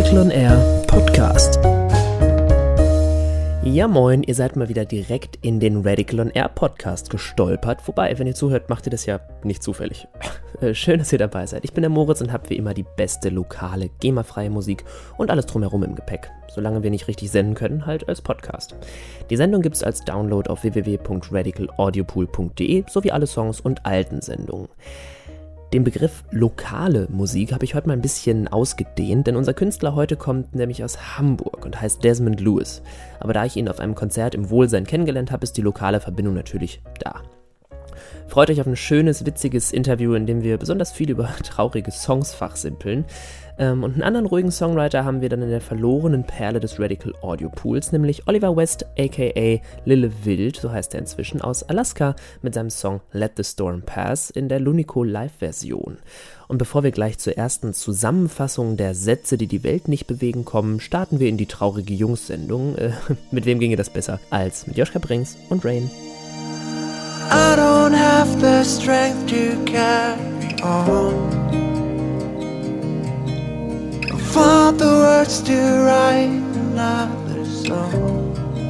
Radical On Air Podcast. Ja moin, ihr seid mal wieder direkt in den Radical On Air Podcast gestolpert. Wobei, wenn ihr zuhört, macht ihr das ja nicht zufällig. Schön, dass ihr dabei seid. Ich bin der Moritz und habe wie immer die beste lokale, GEMA-freie Musik und alles drumherum im Gepäck. Solange wir nicht richtig senden können, halt als Podcast. Die Sendung gibt's als Download auf www.radicalaudiopool.de sowie alle Songs und alten Sendungen. Den Begriff lokale Musik habe ich heute mal ein bisschen ausgedehnt, denn unser Künstler heute kommt nämlich aus Hamburg und heißt Desmond Lewis. Aber da ich ihn auf einem Konzert im Wohlsein kennengelernt habe, ist die lokale Verbindung natürlich da. Freut euch auf ein schönes, witziges Interview, in dem wir besonders viel über traurige Songs fachsimpeln. Und einen anderen ruhigen Songwriter haben wir dann in der verlorenen Perle des Radical Audio Pools, nämlich Oliver West aka Lille Wild, so heißt er inzwischen, aus Alaska mit seinem Song Let the Storm Pass in der Lunico Live-Version. Und bevor wir gleich zur ersten Zusammenfassung der Sätze, die die Welt nicht bewegen, kommen, starten wir in die traurige Jungs-Sendung. Mit wem ginge das besser als mit Joschka Brings und Rain? I don't have the strength to carry on. Found the words to write another song.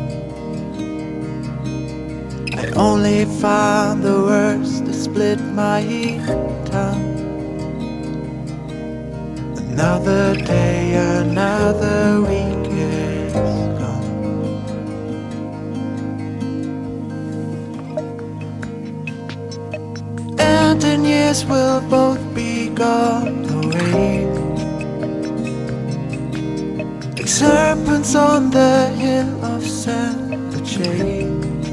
I only found the words that split my tongue. Another day, another week is gone. And in years we'll both be gone away, like serpents on the hill of Saint-Tropez.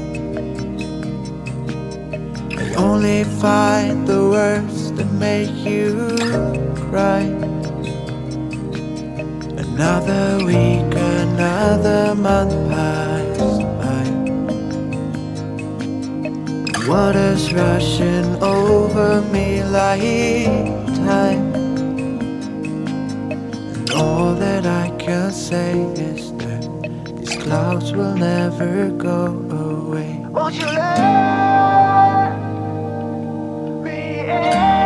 I only find the words that make you cry. Another week, another month passed by. Water's rushing over me like time. All that I can say is that these clouds will never go away. Won't you let me in?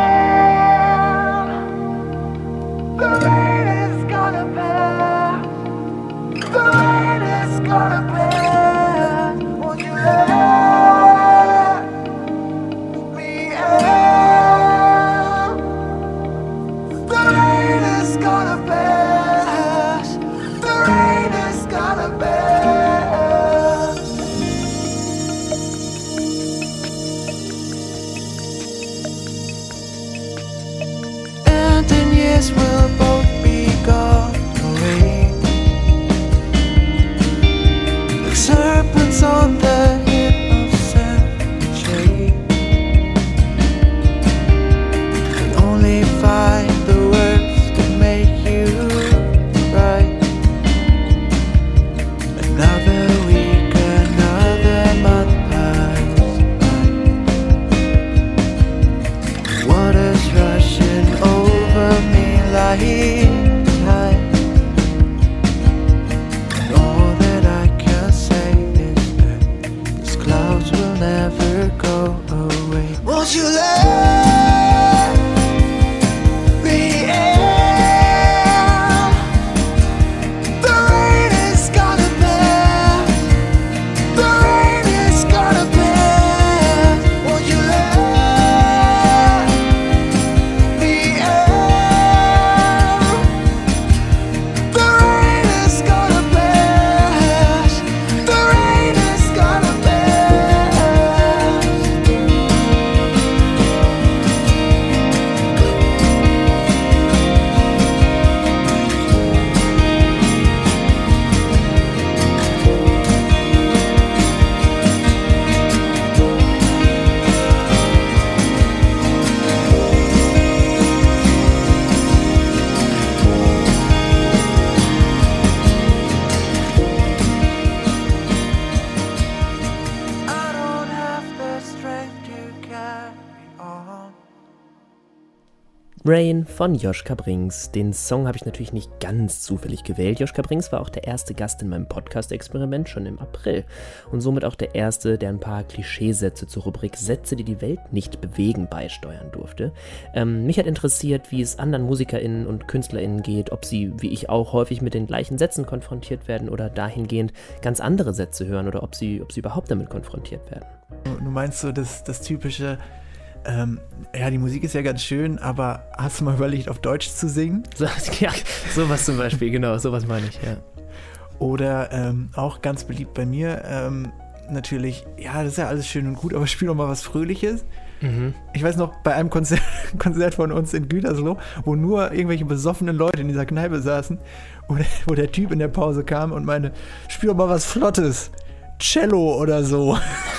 The rain is gonna pass. The rain is gonna pass. Won't you let me in? The rain is gonna pass. The rain is gonna pass. And in years we'll both be gone away, like serpents on the hill of Saint-Tropez. I only find the words that make you cry. Another week, another month passed by. Water's rushing over me like time. And all that I can say is that these clouds will never go away. Won't you let me in? The rain is gonna pass. The rain is gonna pass. Won't you let me in? Rain von Joschka Brinks. Den Song habe ich natürlich nicht ganz zufällig gewählt. Joschka Brinks war auch der erste Gast in meinem Podcast-Experiment schon im April und somit auch der erste, der ein paar Klischeesätze zur Rubrik Sätze, die die Welt nicht bewegen, beisteuern durfte. Mich hat interessiert, wie es anderen MusikerInnen und KünstlerInnen geht, ob sie, wie ich auch, häufig mit den gleichen Sätzen konfrontiert werden oder dahingehend ganz andere Sätze hören oder ob sie überhaupt damit konfrontiert werden. Du meinst so das typische, ja, die Musik ist ja ganz schön, aber hast du mal überlegt, auf Deutsch zu singen? Ja, sowas zum Beispiel, genau, sowas meine ich, ja. Oder auch ganz beliebt bei mir, natürlich, ja, das ist ja alles schön und gut, aber spiel doch mal was Fröhliches. Mhm. Ich weiß noch, bei einem Konzert von uns in Gütersloh, wo nur irgendwelche besoffenen Leute in dieser Kneipe saßen, wo der Typ in der Pause kam und meinte, spiel doch mal was Flottes. Cello oder so.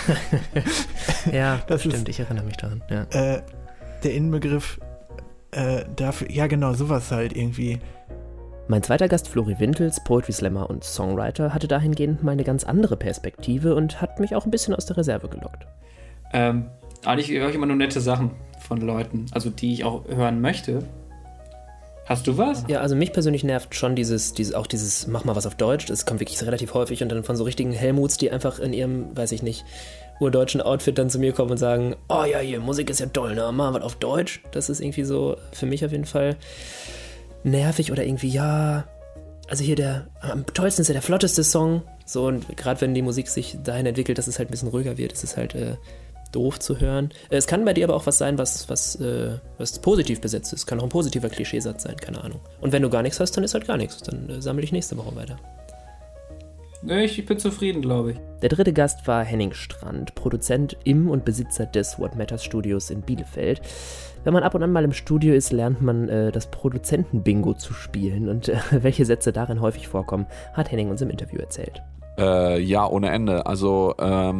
Ja, das stimmt, ich erinnere mich daran. Ja. Der Inbegriff dafür, ja genau, sowas halt irgendwie. Mein zweiter Gast, Flori Wintels, Poetry Slammer und Songwriter, hatte dahingehend mal eine ganz andere Perspektive und hat mich auch ein bisschen aus der Reserve gelockt. Eigentlich höre ich immer nur nette Sachen von Leuten, also die ich auch hören möchte. Hast du was? Ja, also mich persönlich nervt schon dieses mach mal was auf Deutsch, das kommt wirklich relativ häufig und dann von so richtigen Helmuts, die einfach in ihrem, weiß ich nicht, urdeutschen Outfit dann zu mir kommen und sagen, oh ja, hier, Musik ist ja toll, ne, mach was auf Deutsch. Das ist irgendwie so für mich auf jeden Fall nervig oder irgendwie, ja, also hier am tollsten ist ja der flotteste Song, so, und gerade wenn die Musik sich dahin entwickelt, dass es halt ein bisschen ruhiger wird, ist es halt doof zu hören. Es kann bei dir aber auch was sein, was positiv besetzt ist. Kann auch ein positiver Klischeesatz sein, keine Ahnung. Und wenn du gar nichts hast, dann ist halt gar nichts. Dann sammle ich nächste Woche weiter. Ich bin zufrieden, glaube ich. Der dritte Gast war Henning Strand, Produzent im und Besitzer des What Matters Studios in Bielefeld. Wenn man ab und an mal im Studio ist, lernt man das Produzenten-Bingo zu spielen. Und welche Sätze darin häufig vorkommen, hat Henning uns im Interview erzählt. Ja, ohne Ende. Also,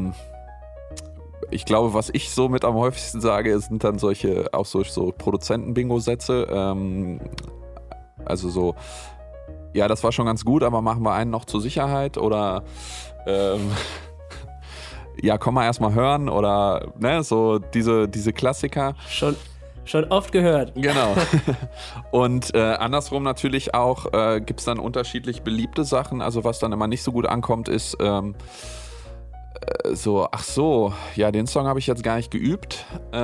ich glaube, was ich so mit am häufigsten sage, sind dann so Produzenten-Bingo-Sätze. Also so, ja, das war schon ganz gut, aber machen wir einen noch zur Sicherheit oder ja, komm mal erstmal hören oder ne, so diese Klassiker. Schon oft gehört. Genau. Und andersrum natürlich auch gibt es dann unterschiedlich beliebte Sachen. Also was dann immer nicht so gut ankommt, ist ach so, ja, den Song habe ich jetzt gar nicht geübt.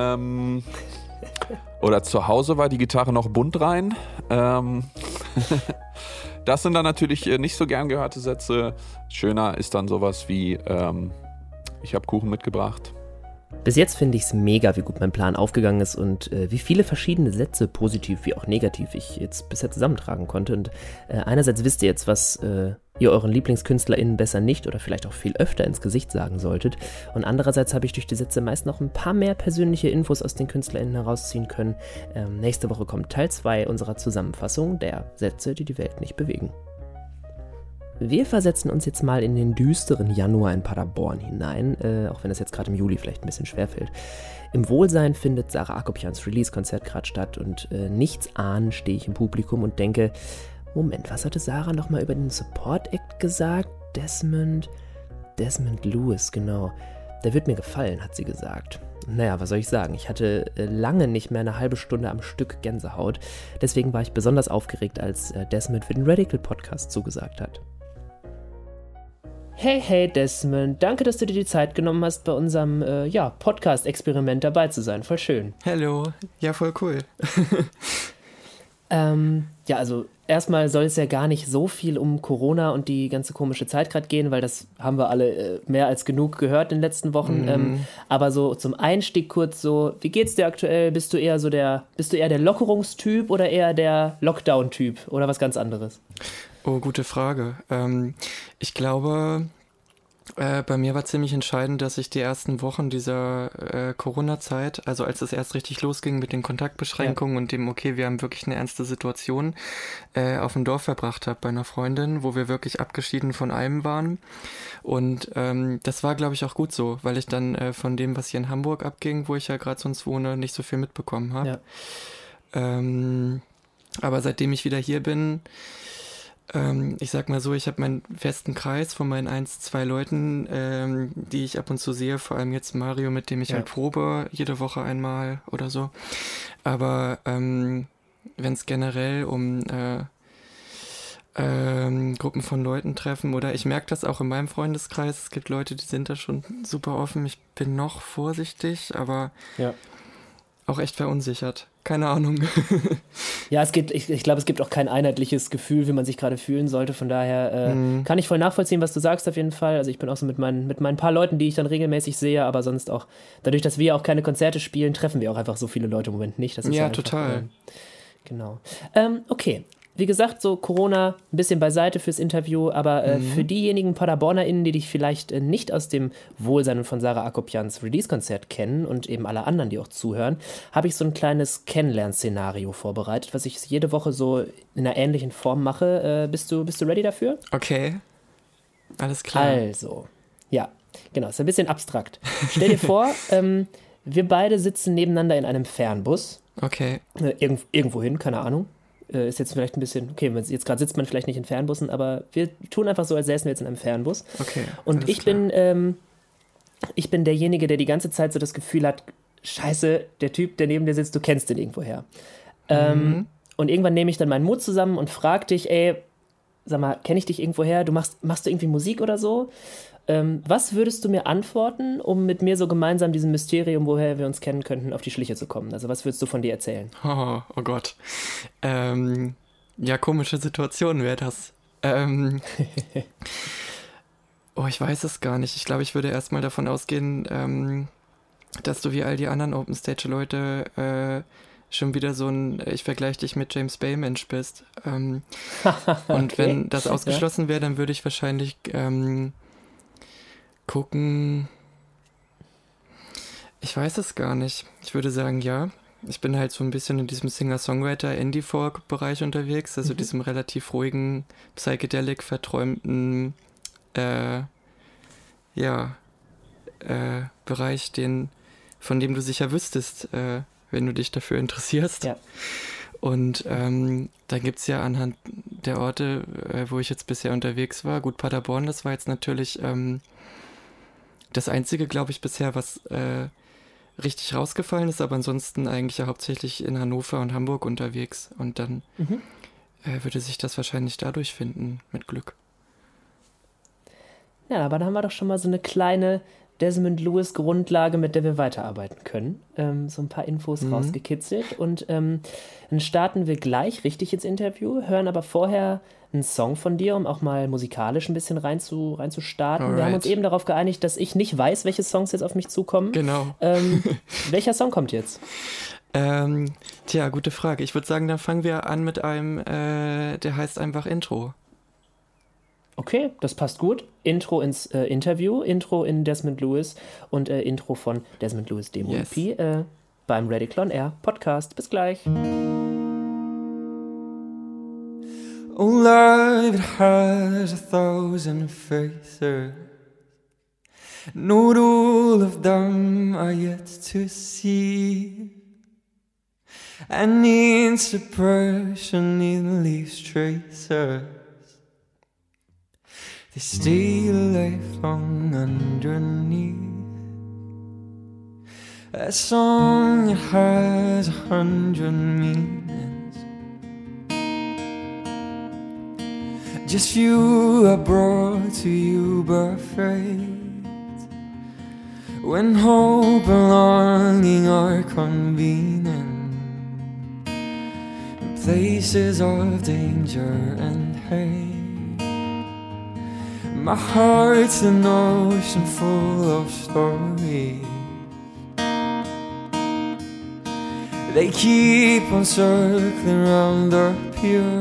Oder zu Hause war die Gitarre noch bunt rein. Das sind dann natürlich nicht so gern gehörte Sätze. Schöner ist dann sowas wie, ich habe Kuchen mitgebracht. Bis jetzt finde ich es mega, wie gut mein Plan aufgegangen ist und wie viele verschiedene Sätze, positiv wie auch negativ, ich jetzt bisher zusammentragen konnte. Und einerseits wisst ihr jetzt, was ihr euren LieblingskünstlerInnen besser nicht oder vielleicht auch viel öfter ins Gesicht sagen solltet. Und andererseits habe ich durch die Sätze meist noch ein paar mehr persönliche Infos aus den KünstlerInnen herausziehen können. Nächste Woche kommt Teil 2 unserer Zusammenfassung der Sätze, die die Welt nicht bewegen. Wir versetzen uns jetzt mal in den düsteren Januar in Paderborn hinein, auch wenn es jetzt gerade im Juli vielleicht ein bisschen schwerfällt. Im Wohlsein findet Sarah Akopians Release-Konzert gerade statt und nichts ahnend stehe ich im Publikum und denke, Moment, was hatte Sarah nochmal über den Support-Act gesagt? Desmond Lewis, genau. Der wird mir gefallen, hat sie gesagt. Naja, was soll ich sagen? Ich hatte lange nicht mehr eine halbe Stunde am Stück Gänsehaut. Deswegen war ich besonders aufgeregt, als Desmond für den Radical Podcast zugesagt hat. Hey Desmond, danke, dass du dir die Zeit genommen hast, bei unserem Podcast-Experiment dabei zu sein. Voll schön. Hallo, ja, voll cool. Ja, also erstmal soll es ja gar nicht so viel um Corona und die ganze komische Zeit gerade gehen, weil das haben wir alle mehr als genug gehört in den letzten Wochen. Aber so zum Einstieg kurz so, wie geht's dir aktuell? Bist du eher der Lockerungstyp oder eher der Lockdown-Typ oder was ganz anderes? Oh, gute Frage. Ich glaube, bei mir war ziemlich entscheidend, dass ich die ersten Wochen dieser Corona-Zeit, also als es erst richtig losging mit den Kontaktbeschränkungen und dem, okay, wir haben wirklich eine ernste Situation, auf dem Dorf verbracht habe bei einer Freundin, wo wir wirklich abgeschieden von allem waren. Und das war, glaube ich, auch gut so, weil ich dann von dem, was hier in Hamburg abging, wo ich ja gerade sonst wohne, nicht so viel mitbekommen habe. Ja. Aber seitdem ich wieder hier bin, Ich sag mal so, ich habe meinen festen Kreis von meinen 2 Leuten, die ich ab und zu sehe, vor allem jetzt Mario, mit dem ich halt probe, jede Woche einmal oder so. Aber wenn es generell um Gruppen von Leuten treffen, oder ich merke das auch in meinem Freundeskreis, es gibt Leute, die sind da schon super offen, ich bin noch vorsichtig, aber auch echt verunsichert. Keine Ahnung. Ja, ich glaube, es gibt auch kein einheitliches Gefühl, wie man sich gerade fühlen sollte. Von daher kann ich voll nachvollziehen, was du sagst auf jeden Fall. Also ich bin auch so mit meinen paar Leuten, die ich dann regelmäßig sehe, aber sonst auch, dadurch, dass wir auch keine Konzerte spielen, treffen wir auch einfach so viele Leute im Moment nicht. Das ist Ja, einfach, total. Genau. Okay. Wie gesagt, so Corona ein bisschen beiseite fürs Interview, aber für diejenigen PaderbornerInnen, die dich vielleicht nicht aus dem Wohlsein von Sarah Akopians Release-Konzert kennen und eben alle anderen, die auch zuhören, habe ich so ein kleines Kennenlern-Szenario vorbereitet, was ich jede Woche so in einer ähnlichen Form mache. Bist du ready dafür? Okay. Alles klar. Also, ja, genau, ist ein bisschen abstrakt. Stell dir vor, wir beide sitzen nebeneinander in einem Fernbus. Okay. Irgendwo hin, keine Ahnung. Ist jetzt vielleicht ein bisschen, okay, jetzt gerade sitzt man vielleicht nicht in Fernbussen, aber wir tun einfach so, als säßen wir jetzt in einem Fernbus. Okay. Und ich bin derjenige, der die ganze Zeit so das Gefühl hat, scheiße, der Typ, der neben dir sitzt, du kennst den irgendwoher. Und irgendwann nehme ich dann meinen Mut zusammen und frage dich, ey, sag mal, kenne ich dich irgendwoher? Machst du irgendwie Musik oder so? Was würdest du mir antworten, um mit mir so gemeinsam diesem Mysterium, woher wir uns kennen könnten, auf die Schliche zu kommen? Also was würdest du von dir erzählen? Oh Gott. Ja, komische Situation wäre das. Ich weiß es gar nicht. Ich glaube, ich würde erstmal davon ausgehen, dass du wie all die anderen Open-Stage-Leute schon wieder so ich vergleiche dich mit James Bay-Mensch bist. Und Okay. wenn das ausgeschlossen wäre, dann würde ich wahrscheinlich gucken. Ich weiß es gar nicht. Ich würde sagen, ja. Ich bin halt so ein bisschen in diesem Singer-Songwriter-Indie-Folk-Bereich unterwegs, also diesem relativ ruhigen, psychedelic verträumten Bereich, von dem du sicher wüsstest, wenn du dich dafür interessierst. Ja. Und da gibt es ja anhand der Orte, wo ich jetzt bisher unterwegs war, gut, Paderborn, das war jetzt natürlich das Einzige, glaube ich, bisher, was richtig rausgefallen ist, aber ansonsten eigentlich ja hauptsächlich in Hannover und Hamburg unterwegs. Und dann würde sich das wahrscheinlich dadurch finden, mit Glück. Ja, aber dann haben wir doch schon mal so eine kleine Desmond Lewis-Grundlage, mit der wir weiterarbeiten können. So ein paar Infos rausgekitzelt. Und dann starten wir gleich richtig ins Interview, hören aber vorher einen Song von dir, um auch mal musikalisch ein bisschen reinzustarten. Wir haben uns eben darauf geeinigt, dass ich nicht weiß, welche Songs jetzt auf mich zukommen. Genau. Welcher Song kommt jetzt? Tja, gute Frage. Ich würde sagen, dann fangen wir an mit einem, der heißt einfach Intro. Okay, das passt gut. Intro ins Interview, Intro in Desmond Lewis und Intro von Desmond Lewis Demo EP beim Radical On Air Podcast. Bis gleich. Oh, love, it has 1,000 faces. Not all of them are yet to see. And each suppression it leaves traces. They stay lifelong underneath. A song that has 100 meanings. Just few are brought to you by fate. When hope and longing are convening in places of danger and hate. My heart's an ocean full of stories. They keep on circling round our pier.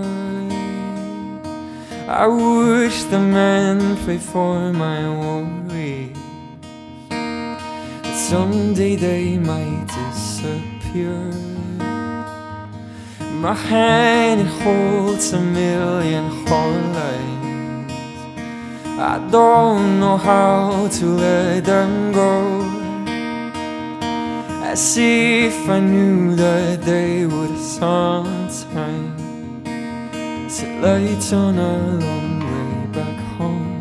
I wish the men pray for my worries, that someday they might disappear. My hand, it holds 1,000,000 whole lives. I don't know how to let them go. As if I knew that they would sometime Is it late on a long way back home?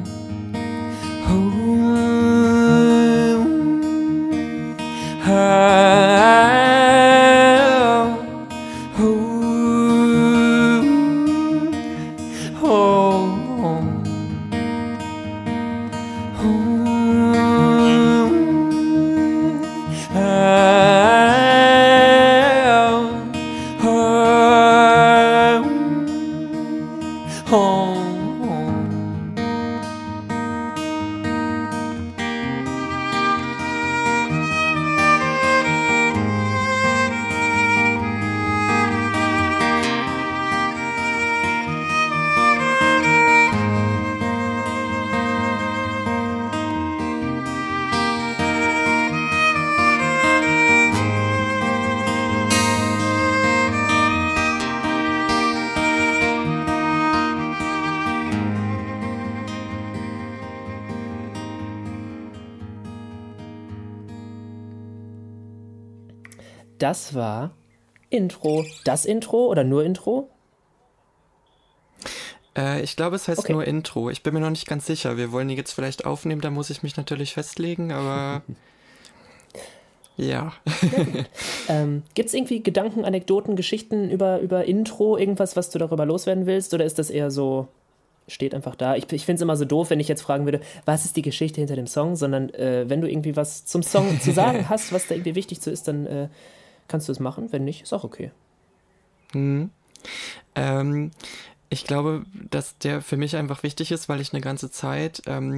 Das war Intro. Das Intro oder nur Intro? Ich glaube, es heißt Okay. nur Intro. Ich bin mir noch nicht ganz sicher. Wir wollen die jetzt vielleicht aufnehmen, da muss ich mich natürlich festlegen, aber ja. Gibt es irgendwie Gedanken, Anekdoten, Geschichten über Intro, irgendwas, was du darüber loswerden willst? Oder ist das eher so, steht einfach da? Ich finde es immer so doof, wenn ich jetzt fragen würde, was ist die Geschichte hinter dem Song? Sondern wenn du irgendwie was zum Song zu sagen hast, was da irgendwie wichtig zu ist, dann kannst du es machen. Wenn nicht, ist auch okay. Ich glaube, dass der für mich einfach wichtig ist, weil ich eine ganze Zeit,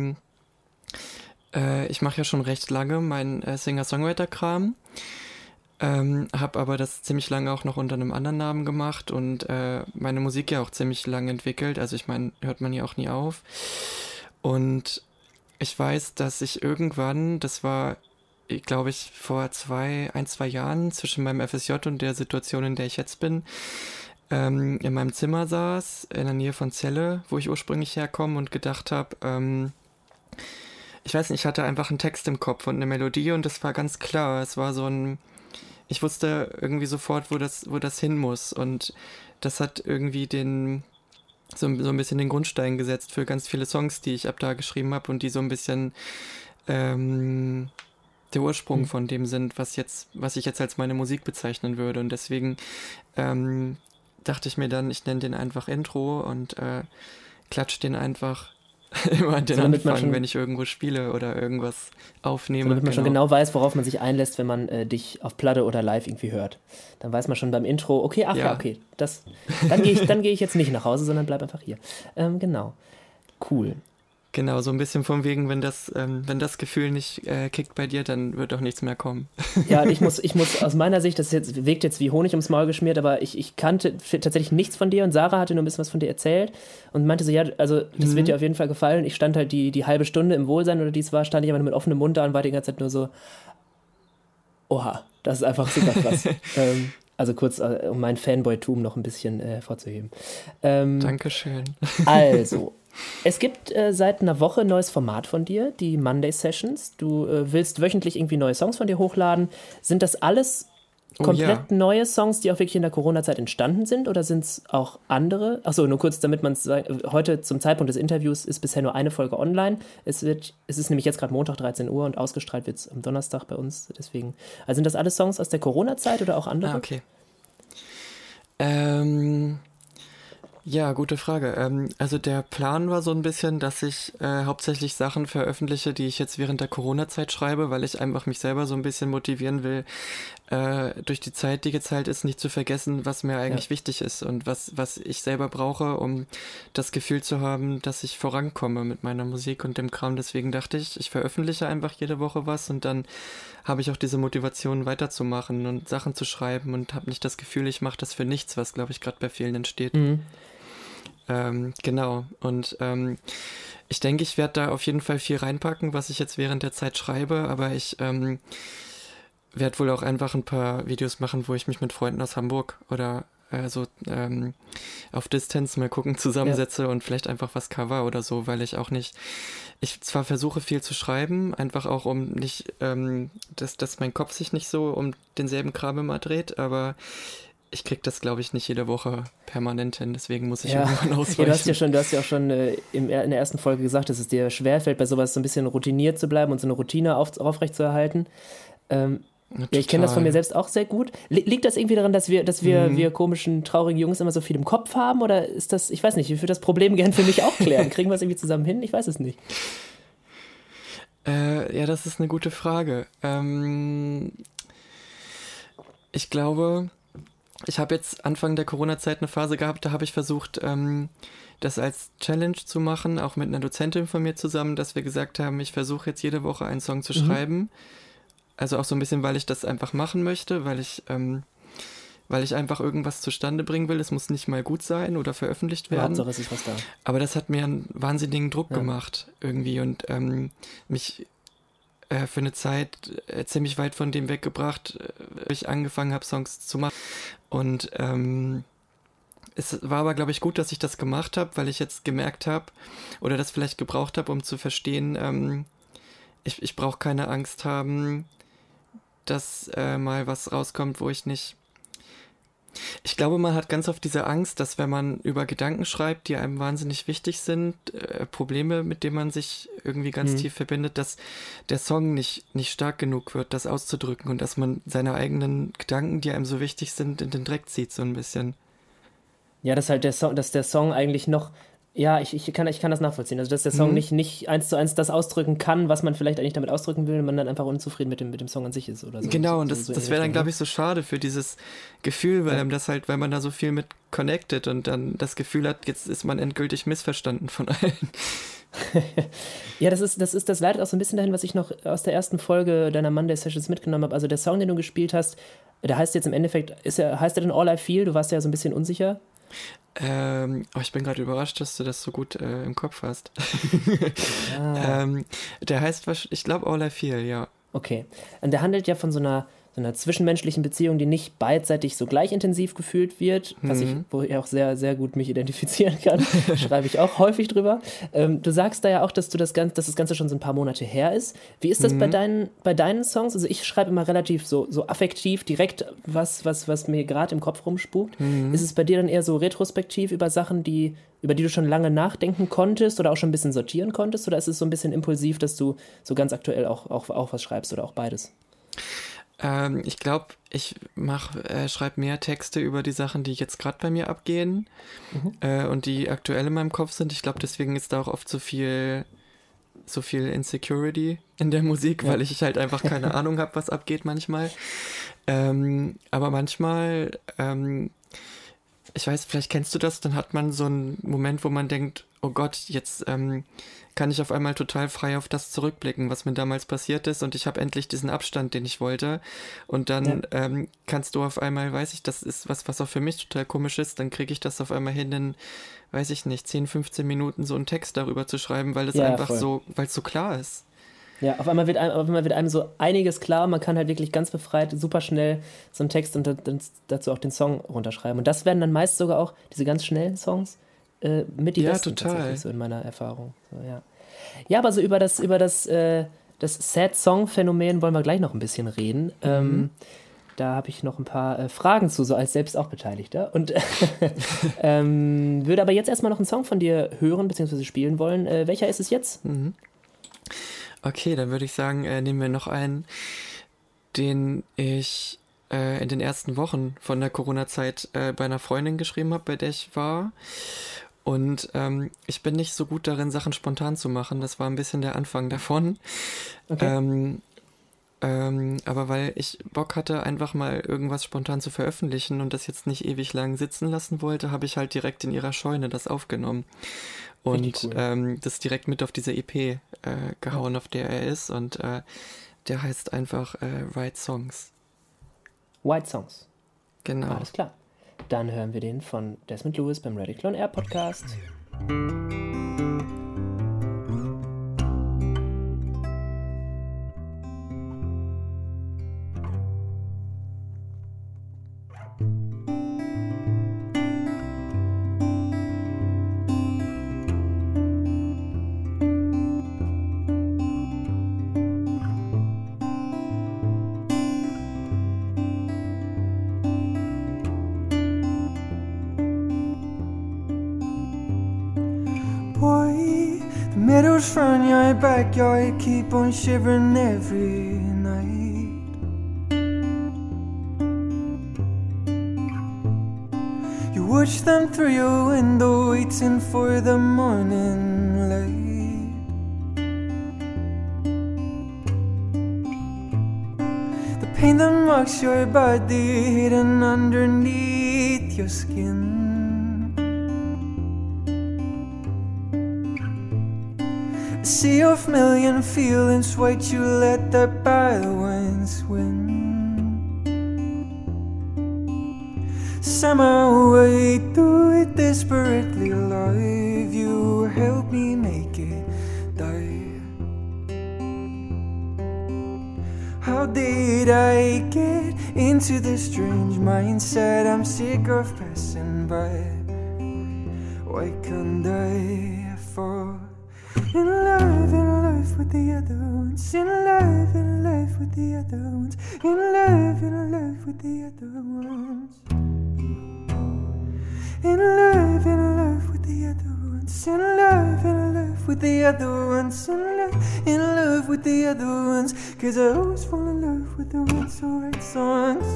ich mache ja schon recht lange meinen Singer-Songwriter-Kram, habe aber das ziemlich lange auch noch unter einem anderen Namen gemacht und meine Musik ja auch ziemlich lange entwickelt. Also ich meine, hört man ja auch nie auf. Und ich weiß, dass ich irgendwann, das war, glaube ich, vor 1-2 Jahren zwischen meinem FSJ und der Situation, in der ich jetzt bin, in meinem Zimmer saß, in der Nähe von Celle, wo ich ursprünglich herkomme und gedacht habe, ich weiß nicht, ich hatte einfach einen Text im Kopf und eine Melodie und das war ganz klar. Es war so ein, ich wusste irgendwie sofort, wo das hin muss und das hat irgendwie so ein bisschen den Grundstein gesetzt für ganz viele Songs, die ich ab da geschrieben habe und die so ein bisschen der Ursprung von dem sind, was ich jetzt als meine Musik bezeichnen würde. Und deswegen dachte ich mir dann, ich nenne den einfach Intro und klatsch den einfach immer an den Anfang, wenn ich irgendwo spiele oder irgendwas aufnehme. Damit man schon genau weiß, worauf man sich einlässt, wenn man dich auf Platte oder live irgendwie hört. Dann weiß man schon beim Intro, okay, okay, dann gehe ich jetzt nicht nach Hause, sondern bleib einfach hier. Genau. Cool. Genau, so ein bisschen vom Wegen, wenn das Gefühl nicht kickt bei dir, dann wird auch nichts mehr kommen. Ja, ich muss aus meiner Sicht, das wirkt jetzt wie Honig ums Maul geschmiert, aber ich kannte tatsächlich nichts von dir und Sarah hatte nur ein bisschen was von dir erzählt und meinte so, ja, also das wird dir auf jeden Fall gefallen. Ich stand halt die halbe Stunde im Wohlsein oder dies war, stand ich aber nur mit offenem Mund da und war die ganze Zeit nur so, oha, das ist einfach super krass. Also kurz, um mein Fanboy-Tum noch ein bisschen vorzuheben. Dankeschön. Also, es gibt seit einer Woche ein neues Format von dir, die Monday Sessions. Du willst wöchentlich irgendwie neue Songs von dir hochladen. Sind das alles komplett neue Songs, die auch wirklich in der Corona-Zeit entstanden sind? Oder sind es auch andere? Achso, nur kurz, damit man es sagt. Heute zum Zeitpunkt des Interviews ist bisher nur eine Folge online. Es ist nämlich jetzt gerade Montag 13 Uhr und ausgestrahlt wird es am Donnerstag bei uns. Deswegen. Also sind das alles Songs aus der Corona-Zeit oder auch andere? Ah, okay. Ja, gute Frage. Also der Plan war so ein bisschen, dass ich hauptsächlich Sachen veröffentliche, die ich jetzt während der Corona-Zeit schreibe, weil ich einfach mich selber so ein bisschen motivieren will, durch die Zeit, die jetzt halt ist, nicht zu vergessen, was mir eigentlich wichtig ist und was ich selber brauche, um das Gefühl zu haben, dass ich vorankomme mit meiner Musik und dem Kram. Deswegen dachte ich veröffentliche einfach jede Woche was und dann habe ich auch diese Motivation weiterzumachen und Sachen zu schreiben und habe nicht das Gefühl, ich mache das für nichts, was, glaube ich, gerade bei vielen entsteht. Genau. Und ich denke, ich werde da auf jeden Fall viel reinpacken, was ich jetzt während der Zeit schreibe, aber ich werde wohl auch einfach ein paar Videos machen, wo ich mich mit Freunden aus Hamburg oder auf Distance mal gucken zusammensetze und vielleicht einfach was cover oder so, weil ich auch nicht, ich zwar versuche viel zu schreiben, einfach auch um nicht, dass mein Kopf sich nicht so um denselben Kram immer dreht, aber ich krieg das, glaube ich, nicht jede Woche permanent hin, deswegen muss ich Ja. irgendwann Ja, ausweichen. du hast ja auch schon in der ersten Folge gesagt, dass es dir schwerfällt, bei sowas so ein bisschen routiniert zu bleiben und so eine Routine aufrechtzuerhalten. Ja, ich kenne das von mir selbst auch sehr gut. Liegt das irgendwie daran, dass wir komischen, traurigen Jungs immer so viel im Kopf haben? Oder ist das, ich weiß nicht, ich würde das Problem gern für mich auch klären. Kriegen wir es irgendwie zusammen hin? Ich weiß es nicht. Ja, das ist eine gute Frage. Ich glaube, ich habe jetzt Anfang der Corona-Zeit eine Phase gehabt, da habe ich versucht, das als Challenge zu machen, auch mit einer Dozentin von mir zusammen, dass wir gesagt haben, ich versuche jetzt jede Woche einen Song zu schreiben. Also auch so ein bisschen, weil ich das einfach machen möchte, weil ich einfach irgendwas zustande bringen will. Es muss nicht mal gut sein oder veröffentlicht werden. Hauptsache es ist was da. Aber das hat mir einen wahnsinnigen Druck gemacht irgendwie und mich für eine Zeit ziemlich weit von dem weggebracht, ich angefangen habe, Songs zu machen. Und es war aber, glaube ich, gut, dass ich das gemacht habe, weil ich jetzt gemerkt habe oder das vielleicht gebraucht habe, um zu verstehen, ich brauche keine Angst haben, dass mal was rauskommt, wo ich nicht... Ich glaube, man hat ganz oft diese Angst, dass wenn man über Gedanken schreibt, die einem wahnsinnig wichtig sind, Probleme, mit denen man sich irgendwie ganz tief verbindet, dass der Song nicht stark genug wird, das auszudrücken und dass man seine eigenen Gedanken, die einem so wichtig sind, in den Dreck zieht, so ein bisschen. Ja, dass halt dass der Song eigentlich noch, ja, ich kann das nachvollziehen. Also, dass der Song nicht 1:1 das ausdrücken kann, was man vielleicht eigentlich damit ausdrücken will, und man dann einfach unzufrieden mit dem Song an sich ist oder so. Genau, und so das wäre dann, glaube ich, so schade für dieses Gefühl, weil einem das halt, weil man da so viel mit connected und dann das Gefühl hat, jetzt ist man endgültig missverstanden von allen. Ja, das leitet auch so ein bisschen dahin, was ich noch aus der ersten Folge deiner Monday Sessions mitgenommen habe. Also der Song, den du gespielt hast, der heißt jetzt im Endeffekt, heißt der denn All I Feel? Du warst ja so ein bisschen unsicher. Ich bin gerade überrascht, dass du das so gut im Kopf hast. Der heißt, ich glaube, All I Feel, ja. Okay. Und der handelt ja von so einer zwischenmenschlichen Beziehung, die nicht beidseitig so gleich intensiv gefühlt wird, wo ich auch sehr, sehr gut mich identifizieren kann. Schreibe ich auch häufig drüber. Du sagst da ja auch, dass das Ganze schon so ein paar Monate her ist. Wie ist das bei deinen Songs? Also ich schreibe immer relativ so affektiv direkt was mir gerade im Kopf rumspukt. Ist es bei dir dann eher so retrospektiv über Sachen, über die du schon lange nachdenken konntest oder auch schon ein bisschen sortieren konntest? Oder ist es so ein bisschen impulsiv, dass du so ganz aktuell auch was schreibst oder auch beides? Ich glaube, ich schreibe mehr Texte über die Sachen, die jetzt gerade bei mir abgehen und die aktuell in meinem Kopf sind. Ich glaube, deswegen ist da auch oft so viel Insecurity in der Musik, weil ich halt einfach keine Ahnung habe, was abgeht manchmal. Aber manchmal, ich weiß, vielleicht kennst du das, dann hat man so einen Moment, wo man denkt, oh Gott, jetzt kann ich auf einmal total frei auf das zurückblicken, was mir damals passiert ist und ich habe endlich diesen Abstand, den ich wollte und dann kannst du auf einmal, weiß ich, das ist was auch für mich total komisch ist, dann kriege ich das auf einmal hin, in, weiß ich nicht, 10, 15 Minuten so einen Text darüber zu schreiben, weil es einfach so, weil es so klar ist. Ja, auf einmal wird einem so einiges klar, man kann halt wirklich ganz befreit, super schnell so einen Text und dann dazu auch den Song runterschreiben. Und das werden dann meist sogar auch diese ganz schnellen Songs mit die besten tatsächlich, so in meiner Erfahrung. So, ja, aber so über das Sad-Song-Phänomen wollen wir gleich noch ein bisschen reden. Da habe ich noch ein paar Fragen zu, so als selbst auch Beteiligter. Und würde aber jetzt erstmal noch einen Song von dir hören bzw. spielen wollen. Welcher ist es jetzt? Okay, dann würde ich sagen, nehmen wir noch einen, den ich in den ersten Wochen von der Corona-Zeit bei einer Freundin geschrieben habe, bei der ich war. Und ich bin nicht so gut darin, Sachen spontan zu machen. Das war ein bisschen der Anfang davon. Okay. Aber weil ich Bock hatte, einfach mal irgendwas spontan zu veröffentlichen und das jetzt nicht ewig lang sitzen lassen wollte, habe ich halt direkt in ihrer Scheune das aufgenommen. Und cool. Das direkt mit auf diese EP gehauen, auf der er ist. Und der heißt einfach White Songs. White Songs. Genau. Alles klar. Dann hören wir den von Desmond Lewis beim Ready Clone Air Podcast. Meadows from your backyard keep on shivering every night. You watch them through your window, waiting for the morning light. The pain that marks your body hidden underneath your skin. A sea of million feelings, why'd you let the bad ones win? Somehow I do it desperately, love you, help me make it die. How did I get into this strange mindset? I'm sick of passing by. Why can't I fall in love with the other ones? In love with the other ones. In love with the other ones. In love with the other ones. In love with the other ones. In love with the other ones. 'Cause I always fall in love with the ones who write songs.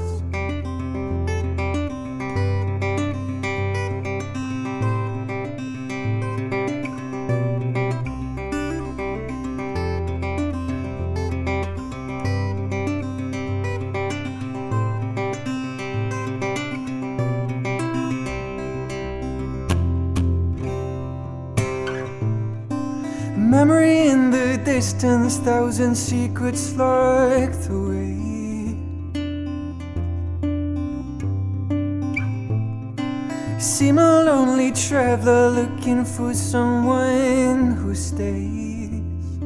Memory in the distance, thousand secrets locked away. Seem a lonely traveler looking for someone who stays.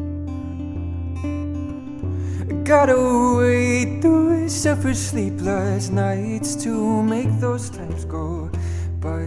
Got away through suffer sleepless nights to make those times go by.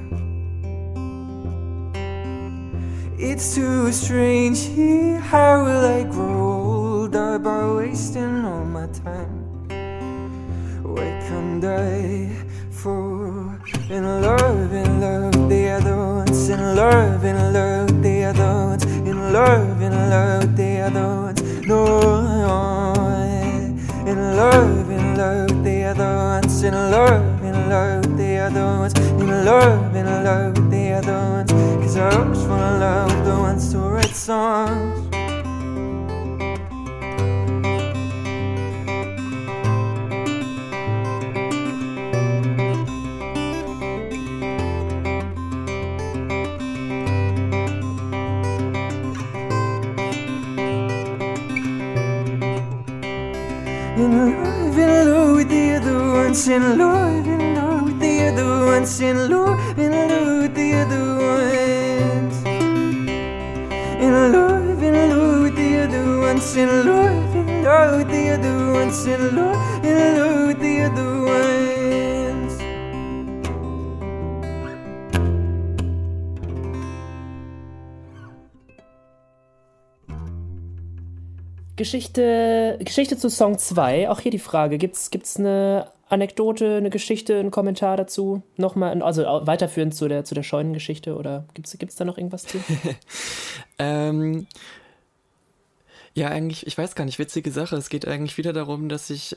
It's too strange here, how will I grow older by wasting all my time? Why can't I fall in love with the other ones? In love with the other ones. In love with the other ones. No, in love with the other ones. In love with the other ones. In love with the other ones. 'Cause I always fall in love with the ones who write songs. In love with the other ones. In love with the other ones. In love with the other ones. In love with the other ones. In love with the other ones. In love with the other ones. Geschichte zu Song 2. Auch hier die Frage, gibt's eine Anekdote, eine Geschichte, einen Kommentar dazu? Nochmal, also weiterführend zu der Scheunengeschichte, oder gibt's da noch irgendwas zu? Ja, eigentlich, ich weiß gar nicht, witzige Sache. Es geht eigentlich wieder darum, dass ich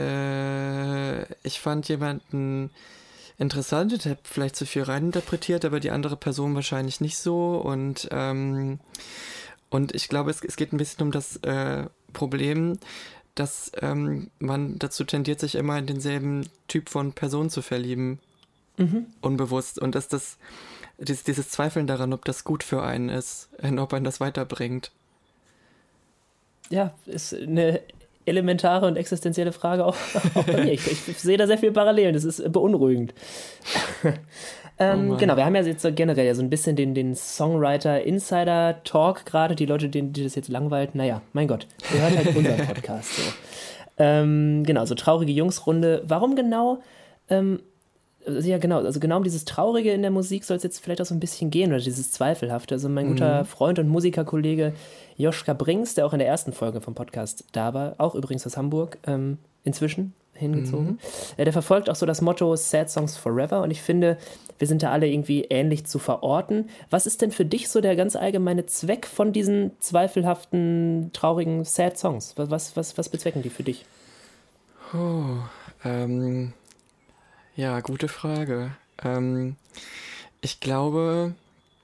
fand jemanden interessant, der hat vielleicht zu viel reininterpretiert, aber die andere Person wahrscheinlich nicht so. Und ich glaube, es geht ein bisschen um das Problem, dass man dazu tendiert, sich immer in denselben Typ von Person zu verlieben. Unbewusst. Und dass dieses Zweifeln daran, ob das gut für einen ist, ob einen das weiterbringt. Ja, ist eine elementare und existenzielle Frage auch bei mir. Ich sehe da sehr viele Parallelen, das ist beunruhigend. Genau, wir haben ja jetzt so generell ja so ein bisschen den Songwriter-Insider-Talk gerade, die Leute, die das jetzt langweilt, naja, mein Gott, ihr hört halt unseren Podcast so. Genau, so traurige Jungsrunde. Warum genau, ja genau, also genau um dieses Traurige in der Musik soll es jetzt vielleicht auch so ein bisschen gehen, oder dieses Zweifelhafte. Also mein guter Freund und Musikerkollege Joschka Brings, der auch in der ersten Folge vom Podcast da war, auch übrigens aus Hamburg, inzwischen, hingezogen. Der verfolgt auch so das Motto Sad Songs Forever und ich finde, wir sind da alle irgendwie ähnlich zu verorten. Was ist denn für dich so der ganz allgemeine Zweck von diesen zweifelhaften, traurigen Sad Songs? Was bezwecken die für dich? Ja, gute Frage. Ich glaube,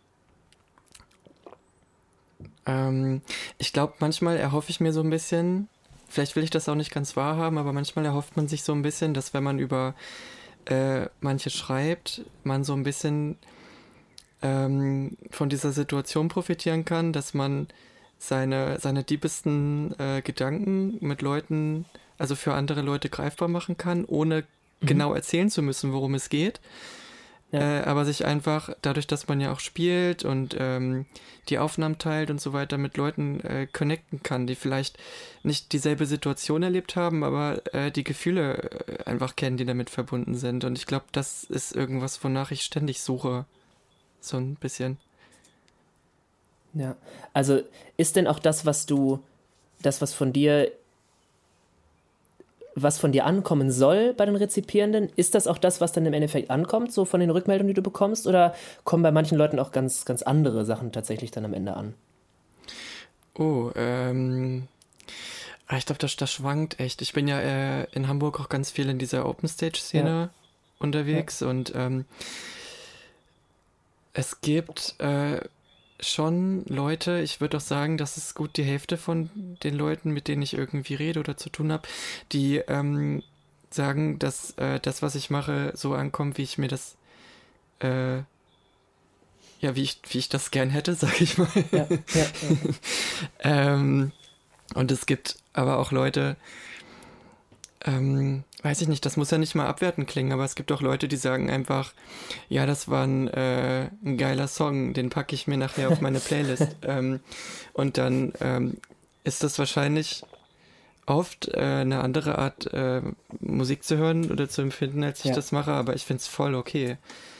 manchmal erhoffe ich mir so ein bisschen, vielleicht will ich das auch nicht ganz wahrhaben, aber manchmal erhofft man sich so ein bisschen, dass wenn man über manche schreibt, man so ein bisschen von dieser Situation profitieren kann, dass man seine diebsten Gedanken mit Leuten, also für andere Leute greifbar machen kann, ohne genau erzählen zu müssen, worum es geht. Ja. Aber sich einfach, dadurch, dass man ja auch spielt und die Aufnahmen teilt und so weiter, mit Leuten connecten kann, die vielleicht nicht dieselbe Situation erlebt haben, aber die Gefühle einfach kennen, die damit verbunden sind. Und ich glaube, das ist irgendwas, wonach ich ständig suche. So ein bisschen. Ja, also ist denn auch das, was von dir ankommen soll bei den Rezipierenden, ist das auch das, was dann im Endeffekt ankommt, so von den Rückmeldungen, die du bekommst, oder kommen bei manchen Leuten auch ganz, ganz andere Sachen tatsächlich dann am Ende an? Ich glaube, das schwankt echt. Ich bin ja in Hamburg auch ganz viel in dieser Open-Stage-Szene unterwegs und es gibt schon Leute, ich würde auch sagen, das ist gut die Hälfte von den Leuten, mit denen ich irgendwie rede oder zu tun habe, die sagen, dass das, was ich mache, so ankommt, wie ich mir das wie ich das gern hätte, sag ich mal. Und es gibt aber auch Leute, weiß ich nicht, das muss ja nicht mal abwertend klingen, aber es gibt auch Leute, die sagen einfach, ja, das war ein geiler Song, den packe ich mir nachher auf meine Playlist. Und dann ist das wahrscheinlich oft eine andere Art, Musik zu hören oder zu empfinden, als ich das mache, aber ich finde es voll okay.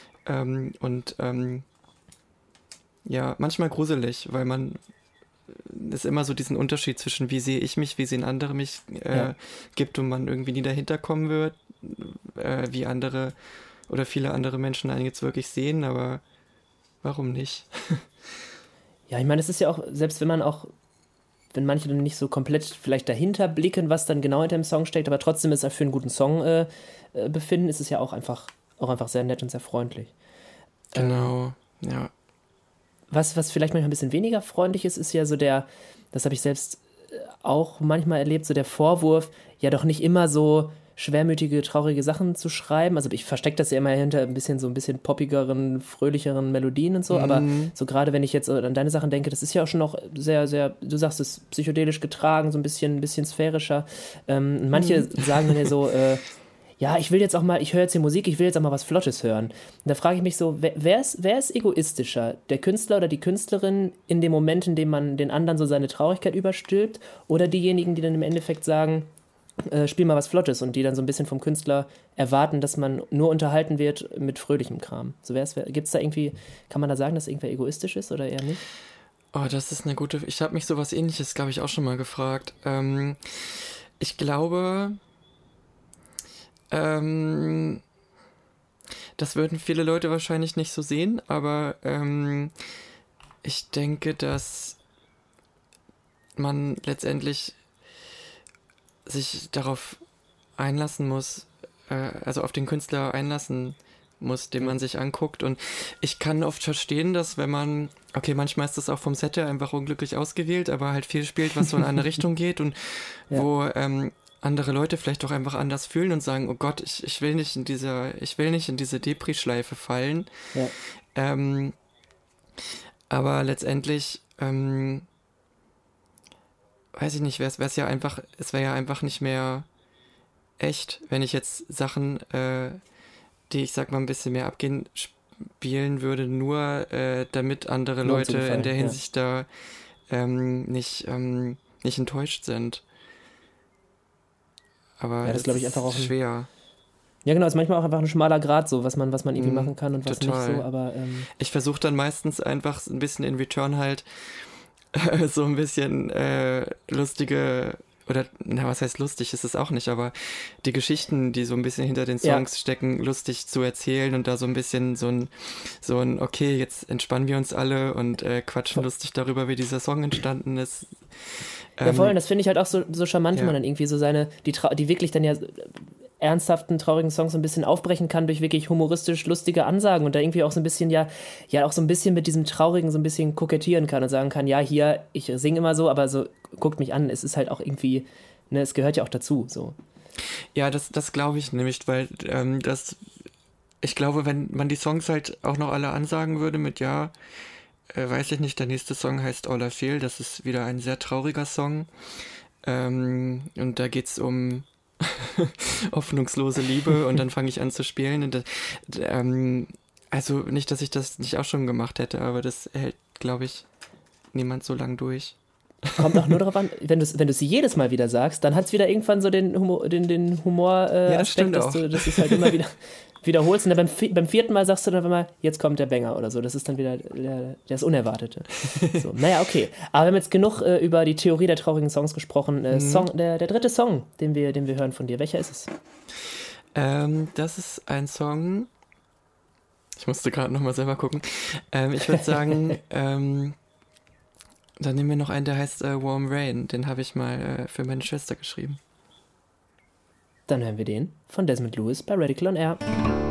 Manchmal gruselig, weil man es immer so diesen Unterschied zwischen wie sehe ich mich, wie sehen andere mich gibt und man irgendwie nie dahinter kommen wird, wie andere oder viele andere Menschen einen jetzt wirklich sehen, aber warum nicht? Ja, ich meine, es ist ja auch, selbst wenn manche dann nicht so komplett vielleicht dahinter blicken, was dann genau hinter dem Song steckt, aber trotzdem ist er für einen guten Song befinden, ist es ja auch einfach sehr nett und sehr freundlich. Genau, ja. Was vielleicht manchmal ein bisschen weniger freundlich ist ja so das habe ich selbst auch manchmal erlebt, so der Vorwurf, ja doch nicht immer so schwermütige, traurige Sachen zu schreiben. Also ich verstecke das ja immer hinter ein bisschen poppigeren, fröhlicheren Melodien und so, aber so gerade wenn ich jetzt an deine Sachen denke, das ist ja auch schon noch sehr, sehr, du sagst es, psychedelisch getragen, so ein bisschen sphärischer. Manche sagen dann ja so, ja, ich höre jetzt die Musik, ich will jetzt auch mal was Flottes hören. Und da frage ich mich so, wer ist egoistischer? Der Künstler oder die Künstlerin in dem Moment, in dem man den anderen so seine Traurigkeit überstülpt? Oder diejenigen, die dann im Endeffekt sagen, spiel mal was Flottes und die dann so ein bisschen vom Künstler erwarten, dass man nur unterhalten wird mit fröhlichem Kram? So gibt's da irgendwie, kann man da sagen, dass irgendwer egoistisch ist oder eher nicht? Oh, das ist ich habe mich sowas Ähnliches, glaube ich, auch schon mal gefragt. Ich glaube, das würden viele Leute wahrscheinlich nicht so sehen, aber ich denke, dass man letztendlich sich darauf einlassen muss, also auf den Künstler einlassen muss, den man sich anguckt. Und ich kann oft verstehen, dass wenn man, okay, manchmal ist das auch vom Set her einfach unglücklich ausgewählt, aber halt viel spielt, was so in eine Richtung geht und wo andere Leute vielleicht auch einfach anders fühlen und sagen, oh Gott, ich will nicht in diese Depri-Schleife fallen. Ja. Aber letztendlich, weiß ich nicht, es wäre ja einfach nicht mehr echt, wenn ich jetzt Sachen, die ich sag mal ein bisschen mehr abgehen, spielen würde, nur damit andere Leute in der Hinsicht da nicht enttäuscht sind. Aber das glaube ich einfach auch schwer. Ja, genau, ist manchmal auch einfach ein schmaler Grat, so was man irgendwie machen kann und was total. nicht so, aber ich versuche dann meistens einfach ein bisschen in Return halt so ein bisschen lustige oder, na, was heißt lustig, ist es auch nicht, aber die Geschichten, die so ein bisschen hinter den Songs stecken, lustig zu erzählen und da so ein bisschen so ein okay, jetzt entspannen wir uns alle und quatschen lustig darüber, wie dieser Song entstanden ist. Ja, voll, und das finde ich halt auch so charmant, wenn man dann irgendwie so die wirklich dann ja ernsthaften, traurigen Songs so ein bisschen aufbrechen kann durch wirklich humoristisch lustige Ansagen und da irgendwie auch so ein bisschen auch so ein bisschen mit diesem Traurigen so ein bisschen kokettieren kann und sagen kann, ja, hier, ich singe immer so, aber so, guckt mich an, es ist halt auch irgendwie, ne, es gehört ja auch dazu, so. Ja, das glaube ich nämlich, weil ich glaube, wenn man die Songs halt auch noch alle ansagen würde mit weiß ich nicht, der nächste Song heißt All I Feel, das ist wieder ein sehr trauriger Song und da geht's um hoffnungslose Liebe und dann fange ich an zu spielen und also nicht, dass ich das nicht auch schon gemacht hätte, aber das hält, glaube ich, niemand so lang durch. Kommt auch nur darauf an, wenn du es jedes Mal wieder sagst, dann hat es wieder irgendwann so den Humor Aspekt, dass du es halt immer wieder wiederholst und dann beim 4. Mal sagst du dann immer, jetzt kommt der Banger oder so. Das ist dann wieder das Unerwartete. So, naja, okay. Aber wir haben jetzt genug über die Theorie der traurigen Songs gesprochen. Der 3. Song, den wir hören von dir, welcher ist es? Das ist ein Song, ich musste gerade nochmal selber gucken. Ich würde sagen, dann nehmen wir noch einen, der heißt Warm Rain. Den habe ich mal für meine Schwester geschrieben. Dann hören wir den von Desmond Lewis bei Radical on Air.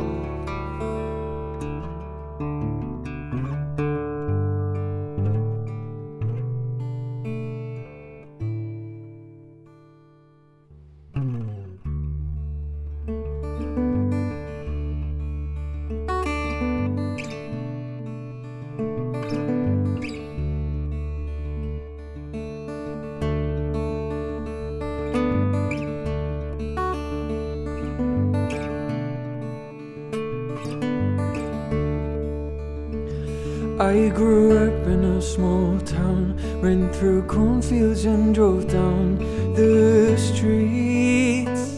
I grew up in a small town, ran through cornfields and drove down the streets.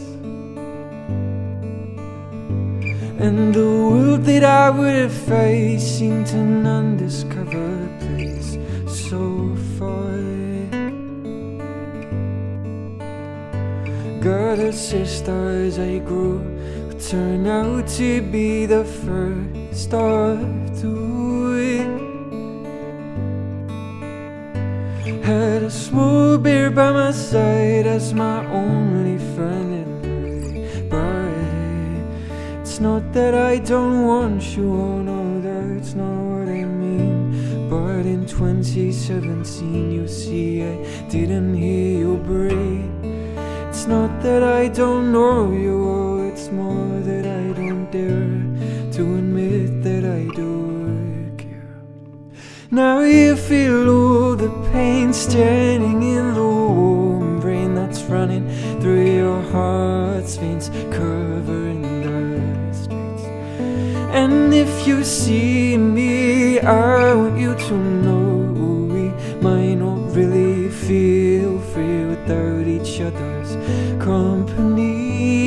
And the world that I would have faced seemed an undiscovered place so far. God assist as I grew would turn out to be the first start to it. Had a small bear by my side as my only friend in the bar. It's not that I don't want you, oh no, that's not what I mean. But in 2017, you see, I didn't hear you breathe. It's not that I don't know you, oh, it's more that I don't dare to admit that I do care. Now you feel all the pain standing in the warm rain that's running through your heart's veins, covering the streets. And if you see me, I want you to know we might not really feel free without each other's company.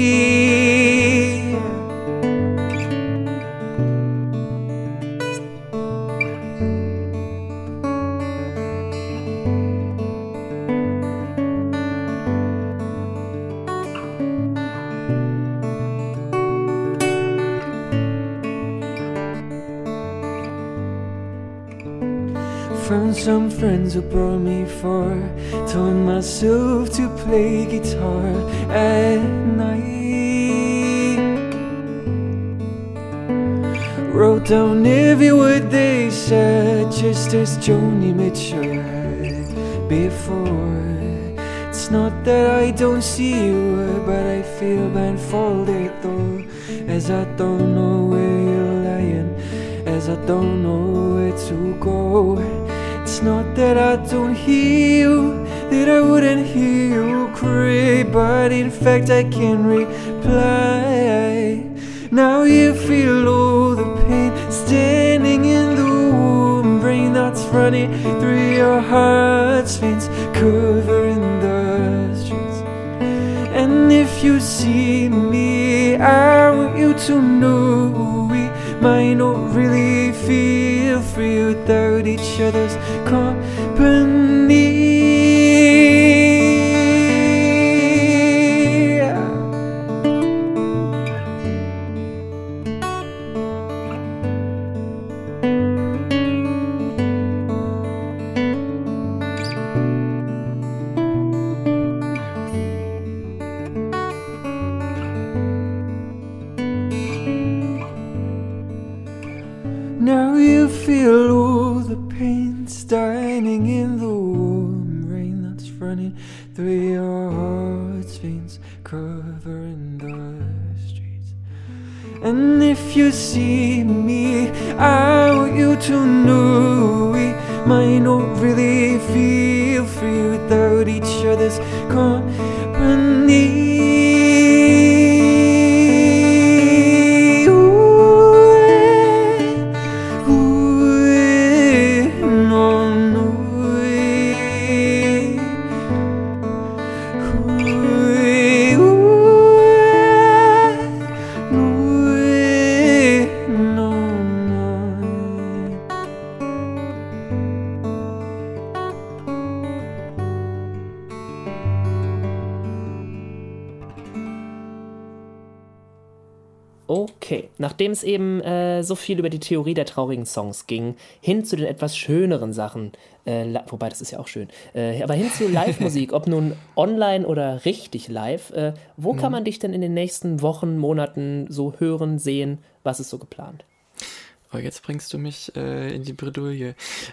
Found some friends who brought me far. Taught myself to play guitar at night. Wrote down every word they said, just as Joni Mitchell had before. It's not that I don't see you, but I feel blindfolded though, as I don't know where you're lying, as I don't know where to go. It's not that I don't hear you, that I wouldn't hear you cry, but in fact I can reply. Now you feel all the pain standing in the warm rain that's running through your heart's veins, covering the streets. And if you see me, I want you to know we might not really feel free without each other's company. feel all the pain standing in the warm rain that's running through your heart's veins, covering the streets. And if you see me, I want you to know we might not really feel free without each other's company. Okay, nachdem es eben so viel über die Theorie der traurigen Songs ging, hin zu den etwas schöneren Sachen, wobei das ist ja auch schön, aber hin zu Live-Musik, ob nun online oder richtig live, wo kann man dich denn in den nächsten Wochen, Monaten so hören, sehen, was ist so geplant? Oh, jetzt bringst du mich in die Bredouille.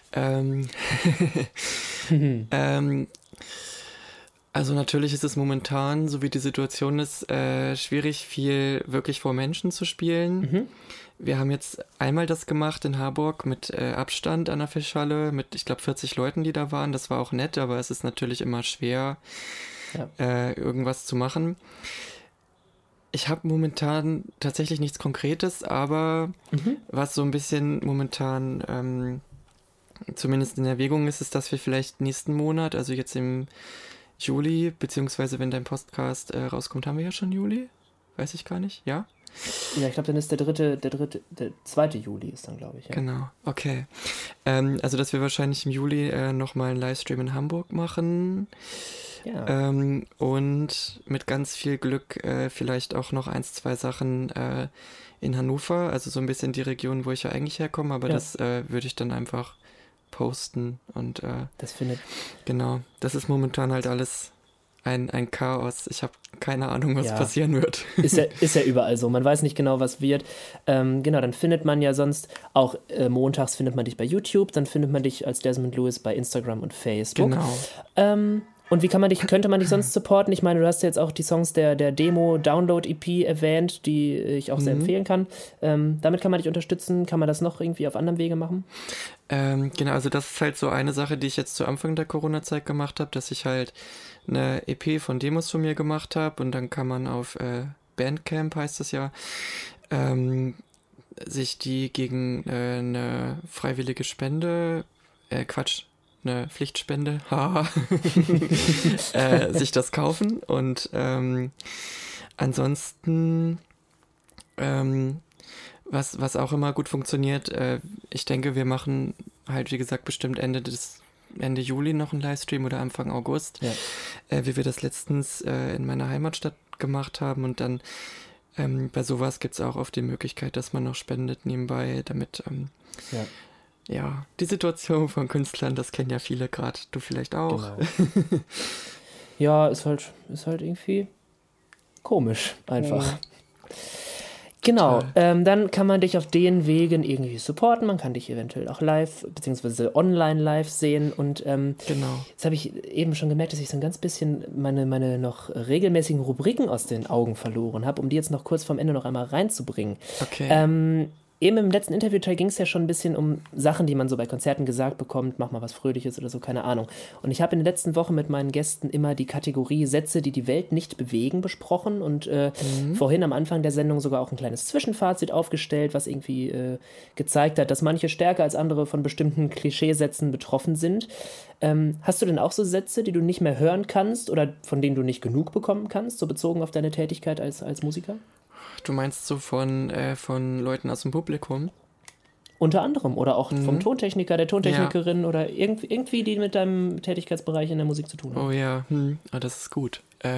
Also natürlich ist es momentan, so wie die Situation ist, schwierig, viel wirklich vor Menschen zu spielen. Wir haben jetzt einmal das gemacht in Harburg mit Abstand an der Fischhalle, mit, ich glaube, 40 Leuten, die da waren. Das war auch nett, aber es ist natürlich immer schwer, irgendwas zu machen. Ich habe momentan tatsächlich nichts Konkretes, aber was so ein bisschen momentan zumindest in Erwägung ist, dass wir vielleicht nächsten Monat, also jetzt im Juli, beziehungsweise wenn dein Podcast rauskommt, haben wir ja schon Juli? Weiß ich gar nicht, ja? Ja, ich glaube, dann ist der 2. Juli ist dann, glaube ich. Ja. Genau, okay. Also, dass wir wahrscheinlich im Juli nochmal einen Livestream in Hamburg machen. Ja. Und mit ganz viel Glück vielleicht auch noch 1, 2 Sachen in Hannover, also so ein bisschen die Region, wo ich ja eigentlich herkomme, aber das würde ich dann einfach posten und das findet. Genau, das ist momentan halt alles ein Chaos. Ich habe keine Ahnung, was passieren wird. Ist ja überall so. Man weiß nicht genau, was wird. Genau, dann findet man ja sonst auch montags findet man dich bei YouTube, dann findet man dich als Desmond Lewis bei Instagram und Facebook. Genau. Und wie könnte man dich sonst supporten? Ich meine, du hast ja jetzt auch die Songs der Demo-Download-EP erwähnt, die ich auch sehr empfehlen kann. Damit kann man dich unterstützen. Kann man das noch irgendwie auf anderem Wege machen? Genau, also das ist halt so eine Sache, die ich jetzt zu Anfang der Corona-Zeit gemacht habe, dass ich halt eine EP von Demos von mir gemacht habe und dann kann man auf Bandcamp, heißt das ja, sich die gegen eine freiwillige Spende, eine Pflichtspende, sich das kaufen und ansonsten was auch immer gut funktioniert, ich denke, wir machen halt, wie gesagt, bestimmt Ende Juli noch einen Livestream oder Anfang August, wie wir das letztens in meiner Heimatstadt gemacht haben und dann bei sowas gibt es auch oft die Möglichkeit, dass man noch spendet nebenbei, damit ja, die Situation von Künstlern, das kennen ja viele gerade, du vielleicht auch. Genau. Ja, ist halt irgendwie komisch, einfach. Ja. Genau, dann kann man dich auf den Wegen irgendwie supporten, man kann dich eventuell auch live, beziehungsweise online live sehen und genau. Jetzt habe ich eben schon gemerkt, dass ich so ein ganz bisschen meine noch regelmäßigen Rubriken aus den Augen verloren habe, um die jetzt noch kurz vorm Ende noch einmal reinzubringen. Okay. Eben im letzten Interviewteil ging es ja schon ein bisschen um Sachen, die man so bei Konzerten gesagt bekommt, mach mal was Fröhliches oder so, keine Ahnung. Und ich habe in den letzten Wochen mit meinen Gästen immer die Kategorie Sätze, die die Welt nicht bewegen, besprochen und vorhin am Anfang der Sendung sogar auch ein kleines Zwischenfazit aufgestellt, was irgendwie gezeigt hat, dass manche stärker als andere von bestimmten Klischeesätzen betroffen sind. Hast du denn auch so Sätze, die du nicht mehr hören kannst oder von denen du nicht genug bekommen kannst, so bezogen auf deine Tätigkeit als Musiker? Du meinst so von Leuten aus dem Publikum? Unter anderem. Oder auch vom Tontechniker, der Tontechnikerin oder irgendwie, die mit deinem Tätigkeitsbereich in der Musik zu tun haben. Oh ja, das ist gut.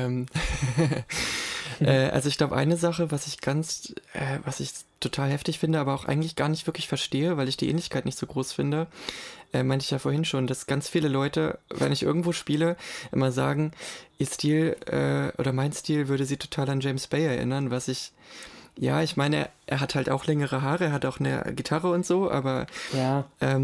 Also ich glaube, eine Sache, was ich total heftig finde, aber auch eigentlich gar nicht wirklich verstehe, weil ich die Ähnlichkeit nicht so groß finde, meinte ich ja vorhin schon, dass ganz viele Leute, wenn ich irgendwo spiele, immer sagen, ihr Stil oder mein Stil würde sie total an James Bay erinnern, was ich ja, ich meine, er hat halt auch längere Haare, er hat auch eine Gitarre und so, aber Ja.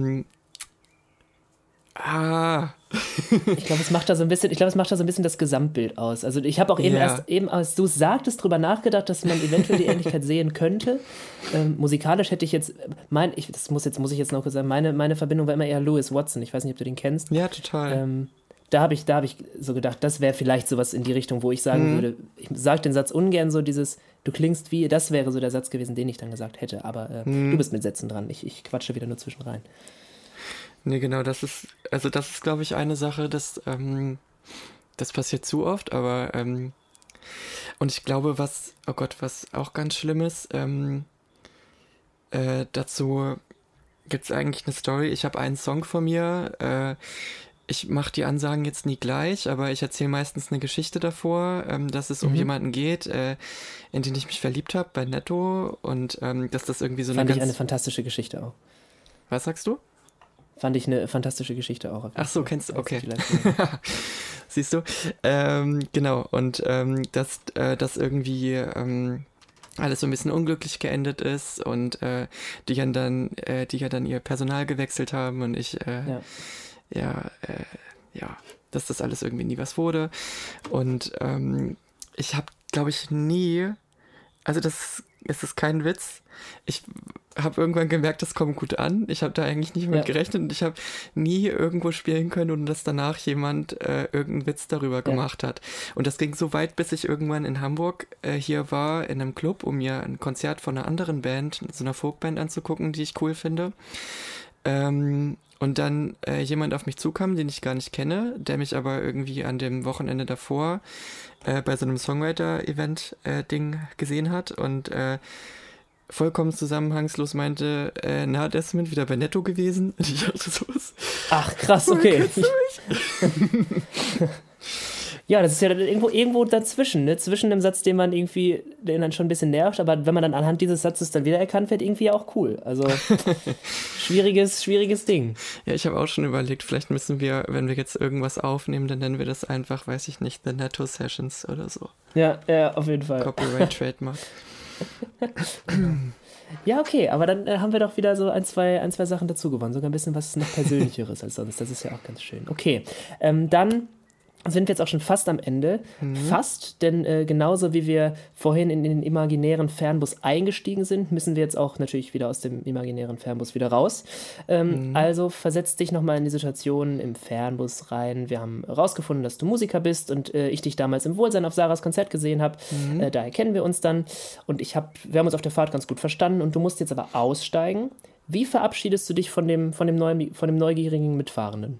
Ich glaube, es macht da so ein bisschen das Gesamtbild aus. Also ich habe auch eben als du sagtest, drüber nachgedacht, dass man eventuell die Ähnlichkeit sehen könnte. Musikalisch hätte ich jetzt, muss ich jetzt noch kurz sagen, meine Verbindung war immer eher Louis Watson. Ich weiß nicht, ob du den kennst. Ja, total. Da hab ich so gedacht, das wäre vielleicht sowas in die Richtung, wo ich sagen würde, ich sage den Satz ungern so dieses, du klingst wie, das wäre so der Satz gewesen, den ich dann gesagt hätte. Aber du bist mit Sätzen dran. Ich quatsche wieder nur zwischen rein. Nee, genau, das ist, glaube ich, eine Sache, das passiert zu oft, aber und ich glaube, was auch ganz schlimm ist, dazu gibt es eigentlich eine Story. Ich habe einen Song von mir, ich mache die Ansagen jetzt nie gleich, aber ich erzähle meistens eine Geschichte davor, dass es um jemanden geht, in den ich mich verliebt habe, bei Netto, und dass das irgendwie so Fand ich eine fantastische Geschichte auch. Was sagst du? Fand ich eine fantastische Geschichte auch. Ach so, kennst du, okay. Siehst du? Genau, und dass irgendwie alles so ein bisschen unglücklich geendet ist und die ja dann ihr Personal gewechselt haben und ich, dass das alles irgendwie nie was wurde. Und ich habe, glaube ich, nie, also es ist kein Witz, ich habe irgendwann gemerkt, das kommt gut an. Ich habe da eigentlich nicht mit gerechnet und ich habe nie irgendwo spielen können, ohne dass danach jemand irgendeinen Witz darüber gemacht hat. Und das ging so weit, bis ich irgendwann in Hamburg hier war, in einem Club, um mir ein Konzert von einer anderen Band, so einer Folkband anzugucken, die ich cool finde. Und dann jemand auf mich zukam, den ich gar nicht kenne, der mich aber irgendwie an dem Wochenende davor bei so einem Songwriter-Event-Ding gesehen hat und vollkommen zusammenhangslos meinte, Desmond, wieder bei Netto gewesen. Und ich dachte so, was? Ach, krass, okay. Ja, das ist ja irgendwo dazwischen, ne? Zwischen dem Satz, den dann schon ein bisschen nervt, aber wenn man dann anhand dieses Satzes dann wiedererkannt wird, irgendwie auch cool. Also schwieriges Ding. Ja, ich habe auch schon überlegt, vielleicht müssen wir, wenn wir jetzt irgendwas aufnehmen, dann nennen wir das einfach, weiß ich nicht, The Netto Sessions oder so. Ja, auf jeden Fall. Copyright Trademark. Ja, okay, aber dann haben wir doch wieder so ein, zwei Sachen dazu gewonnen. Sogar ein bisschen was noch Persönlicheres als sonst. Das ist ja auch ganz schön. Okay, dann sind wir jetzt auch schon fast am Ende. Fast, denn genauso wie wir vorhin in den imaginären Fernbus eingestiegen sind, müssen wir jetzt auch natürlich wieder aus dem imaginären Fernbus wieder raus. Also versetz dich nochmal in die Situation im Fernbus rein. Wir haben rausgefunden, dass du Musiker bist und ich dich damals im Wohlsein auf Sarahs Konzert gesehen habe. Daher kennen wir uns dann und wir haben uns auf der Fahrt ganz gut verstanden und du musst jetzt aber aussteigen. Wie verabschiedest du dich von dem neugierigen Mitfahrenden?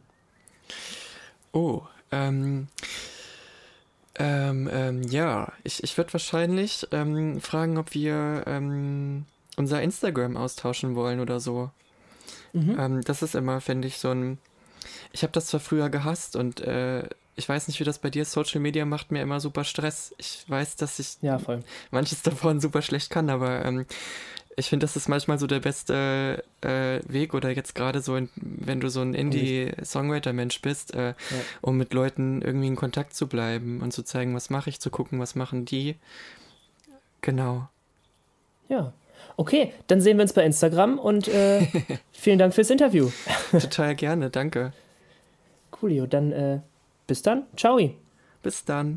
Ja, ich würde wahrscheinlich fragen, ob wir unser Instagram austauschen wollen oder so. Das ist immer, finde ich, ich habe das zwar früher gehasst und ich weiß nicht, wie das bei dir ist. Social Media macht mir immer super Stress. Ich weiß, dass ich manches davon super schlecht kann, aber ich finde, das ist manchmal so der beste Weg oder jetzt gerade so, wenn du so ein Indie-Songwriter-Mensch bist, um mit Leuten irgendwie in Kontakt zu bleiben und zu zeigen, was mache ich, zu gucken, was machen die. Genau. Ja, okay, dann sehen wir uns bei Instagram und vielen Dank fürs Interview. Total gerne, danke. Coolio, dann bis dann. Ciao. Bis dann.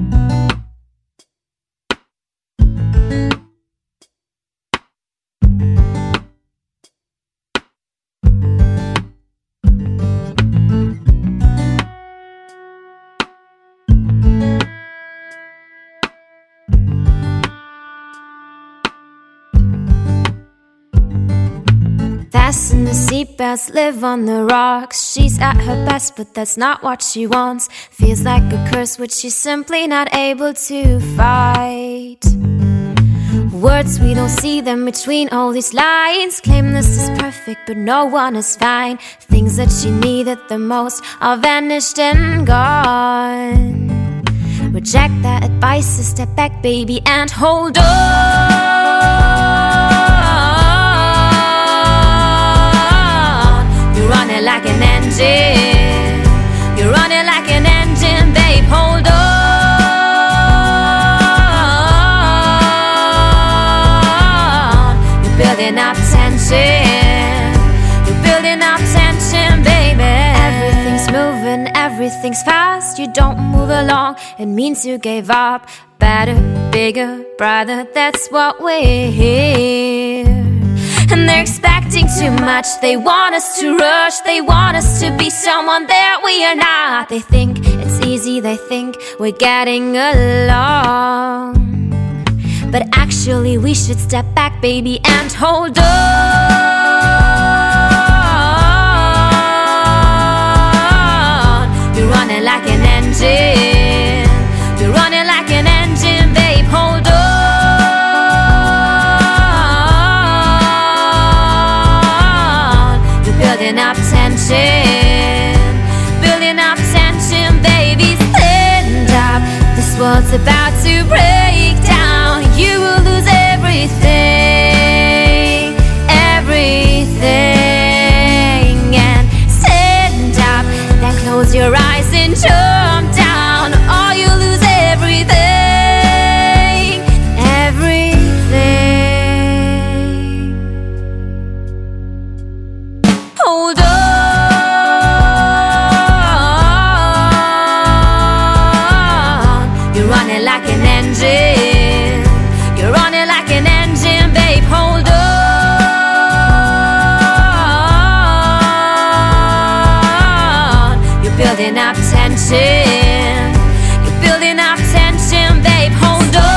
Fasten the seatbelts, live on the rocks. She's at her best, but that's not what she wants. Feels like a curse which she's simply not able to fight. Words, we don't see them between all these lines. Claim this is perfect, but no one is fine. Things that she needed the most are vanished and gone. Reject that advice, step back, baby, and hold on. You're running like an engine. You're running like an engine, babe, hold on. building up tension. You're building up tension, baby. Everything's moving, everything's fast. You don't move along, it means you gave up. Better, bigger, brighter, that's what we hear. And they're expecting too much. They want us to rush. They want us to be someone that we are not. They think it's easy. They think we're getting along. But actually we should step back, baby, and hold on. You're running like an engine. You're running like an engine, babe, hold on. Building up tension, baby, stand up. This world's about to break down. You will lose everything, everything. And stand up, then close your eyes and jump down. Or you'll lose everything, everything. Hold on. You're running like an engine. You're running like an engine, babe. Hold on. You're building up tension. You're building up tension, babe. Hold on.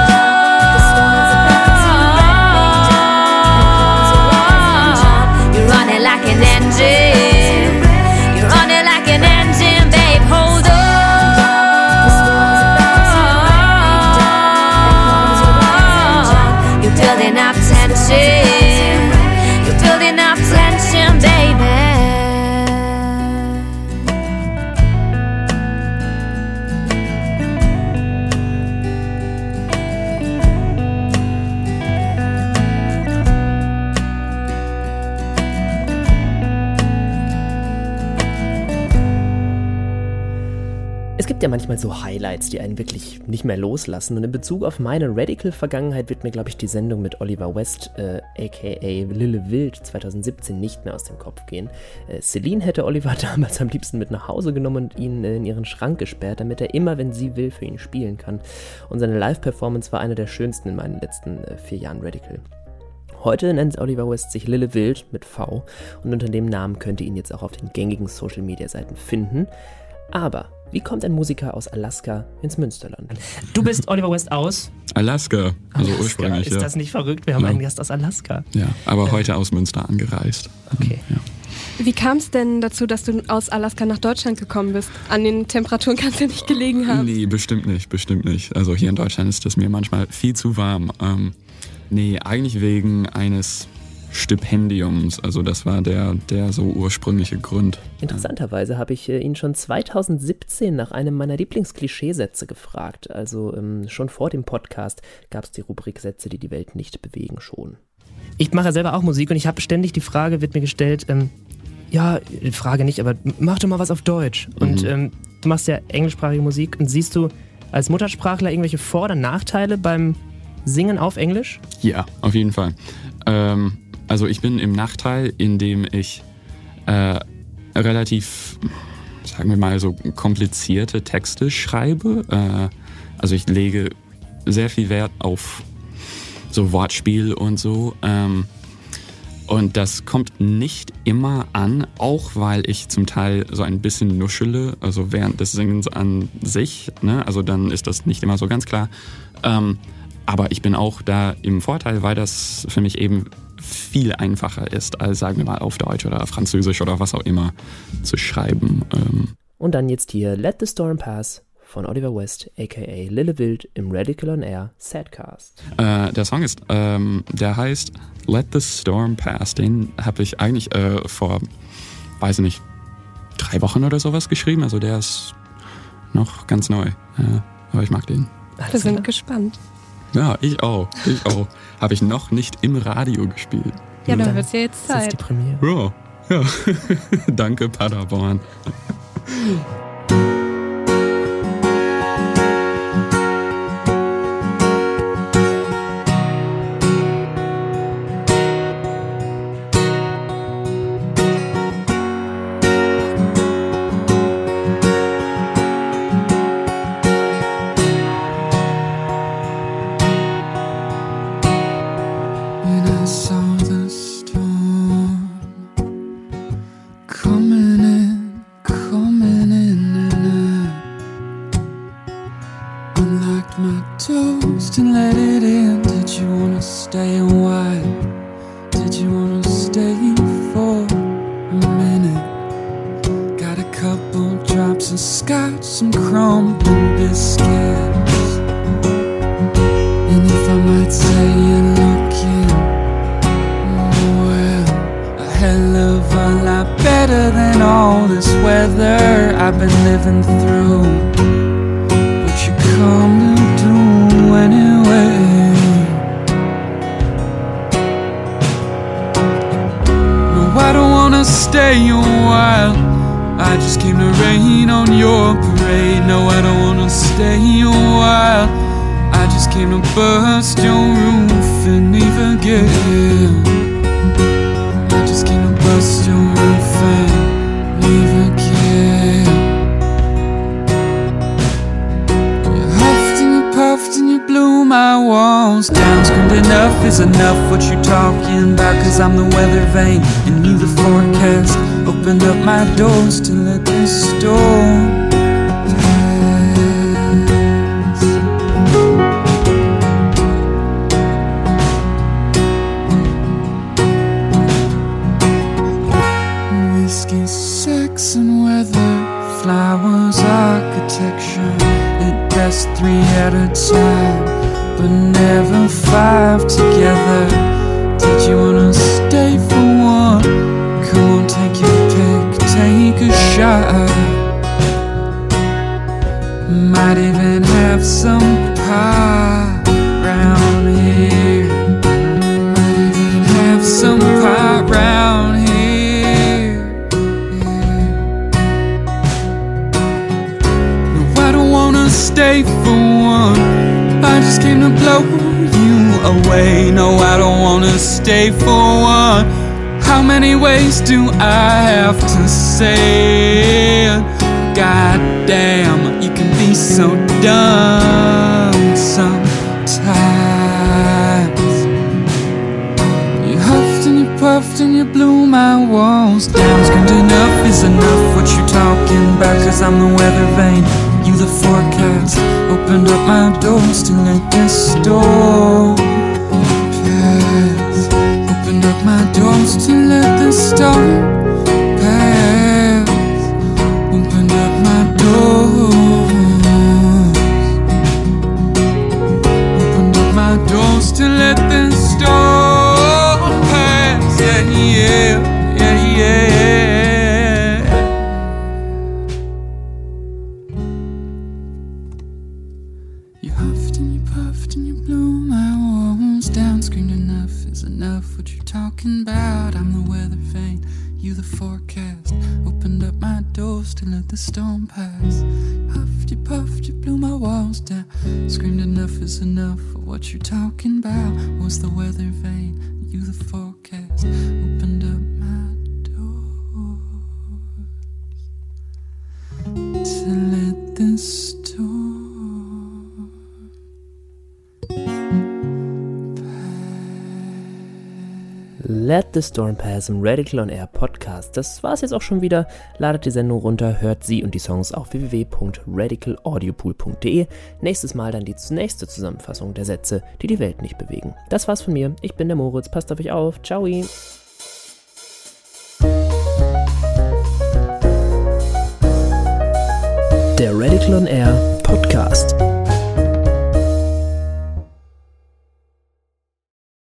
You're running like an engine. You're running like an engine, babe. Hold on. You're building up tension. You're building up tension, baby. Es gibt ja manchmal so Highlights, die einen wirklich nicht mehr loslassen. Und in Bezug auf meine Radical-Vergangenheit wird mir, glaube ich, die Sendung mit Oliver West, a.k.a. Lille Wild, 2017 nicht mehr aus dem Kopf gehen. Celine hätte Oliver damals am liebsten mit nach Hause genommen und ihn in ihren Schrank gesperrt, damit er immer, wenn sie will, für ihn spielen kann. Und seine Live-Performance war eine der schönsten in meinen letzten 4 Jahren Radical. Heute nennt Oliver West sich Lille Wild mit V und unter dem Namen könnt ihr ihn jetzt auch auf den gängigen Social-Media-Seiten finden. Aber wie kommt ein Musiker aus Alaska ins Münsterland? Du bist Oliver West aus Alaska, also ursprünglich. Ist das nicht verrückt? Wir haben einen Gast aus Alaska. Ja, aber heute aus Münster angereist. Okay. Ja. Wie kam es denn dazu, dass du aus Alaska nach Deutschland gekommen bist? An den Temperaturen kann es ja nicht gelegen haben. Nee, bestimmt nicht. Also hier in Deutschland ist das mir manchmal viel zu warm. Nee, eigentlich wegen eines Stipendiums. Also das war der so ursprüngliche Grund. Interessanterweise habe ich ihn schon 2017 nach einem meiner Lieblingsklischeesätze gefragt. Also schon vor dem Podcast gab es die Rubrik Sätze, die die Welt nicht bewegen, schon. Ich mache ja selber auch Musik und ich habe ständig die Frage, wird mir gestellt, Frage nicht, aber mach doch mal was auf Deutsch. Und du machst ja englischsprachige Musik und siehst du als Muttersprachler irgendwelche Vor- oder Nachteile beim Singen auf Englisch? Ja, auf jeden Fall. Also ich bin im Nachteil, indem ich relativ, sagen wir mal, so komplizierte Texte schreibe. Also ich lege sehr viel Wert auf so Wortspiel und so. Und das kommt nicht immer an, auch weil ich zum Teil so ein bisschen nuschele, also während des Singens an sich, ne? Also dann ist das nicht immer so ganz klar. Aber ich bin auch da im Vorteil, weil das für mich eben viel einfacher ist, als sagen wir mal auf Deutsch oder Französisch oder was auch immer zu schreiben. Und dann jetzt hier Let the Storm Pass von Oliver West, a.k.a. Lille Wild im Radical on Air Sadcast. Der Song ist, der heißt Let the Storm Pass. Den habe ich eigentlich vor, weiß ich nicht, 3 Wochen oder sowas geschrieben. Also der ist noch ganz neu. Aber ich mag den. Wir sind gespannt. Ja, ich auch. Habe ich noch nicht im Radio gespielt. Ja, dann wird es ja jetzt Zeit. Das ist die Premiere. Ja. Danke, Paderborn. stay a while? Did you wanna stay for a minute? Got a couple drops of scotch, some crumbling biscuits. And if I might say you're looking, well, a hell of a lot better than all this weather I've been living through. What you come to do anyway? No, I don't wanna stay a while. I just came to rain on your parade. No, I don't wanna stay a while. I just came to bust your roof and leave again. I just came to bust your roof and leave again. You huffed and you puffed and you blew my walls down. Screamed enough is enough, what you talking about? Cause I'm the weather vane and you the forecast. Opened up my doors to let this storm pass. Whiskey, sex and weather, flowers, architecture. At best 3 at a time, but never 5 together. Did you wanna stay for one? Come on, take your pick, take a shot. Might even have some pie round here. Might even have some pie round here. No, I don't wanna stay for one. I just came to blow you away. No, I don't wanna stay for one. How many ways do I have to say it? God damn, you can be so dumb sometimes. You huffed and you puffed and you blew my walls down. Screamed enough is enough, what you talking about? Cause I'm the weather vane, you the forecast. Opened up my doors to let this storm pass. Opened up my doors to let the storm pass. Opened up my doors. Opened up my doors to let the storm pass. Yeah, yeah, yeah, yeah. You huffed and you puffed and you blew my walls down. Screamed enough is enough, what you talking about? I'm the weather vane, you the forecast. Opened up my doors to let the storm pass. Huffed, you puffed, you blew my walls down. Screamed enough is enough, what you talking about? Was the weather vane, you the forecast. Opened up my doors to let the storm. Let the Storm Pass im Radical On Air Podcast. Das war's jetzt auch schon wieder. Ladet die Sendung runter, hört sie und die Songs auf www.radicalaudiopool.de. Nächstes Mal dann die nächste Zusammenfassung der Sätze, die die Welt nicht bewegen. Das war's von mir. Ich bin der Moritz. Passt auf euch auf. Ciao. Der Radical On Air Podcast.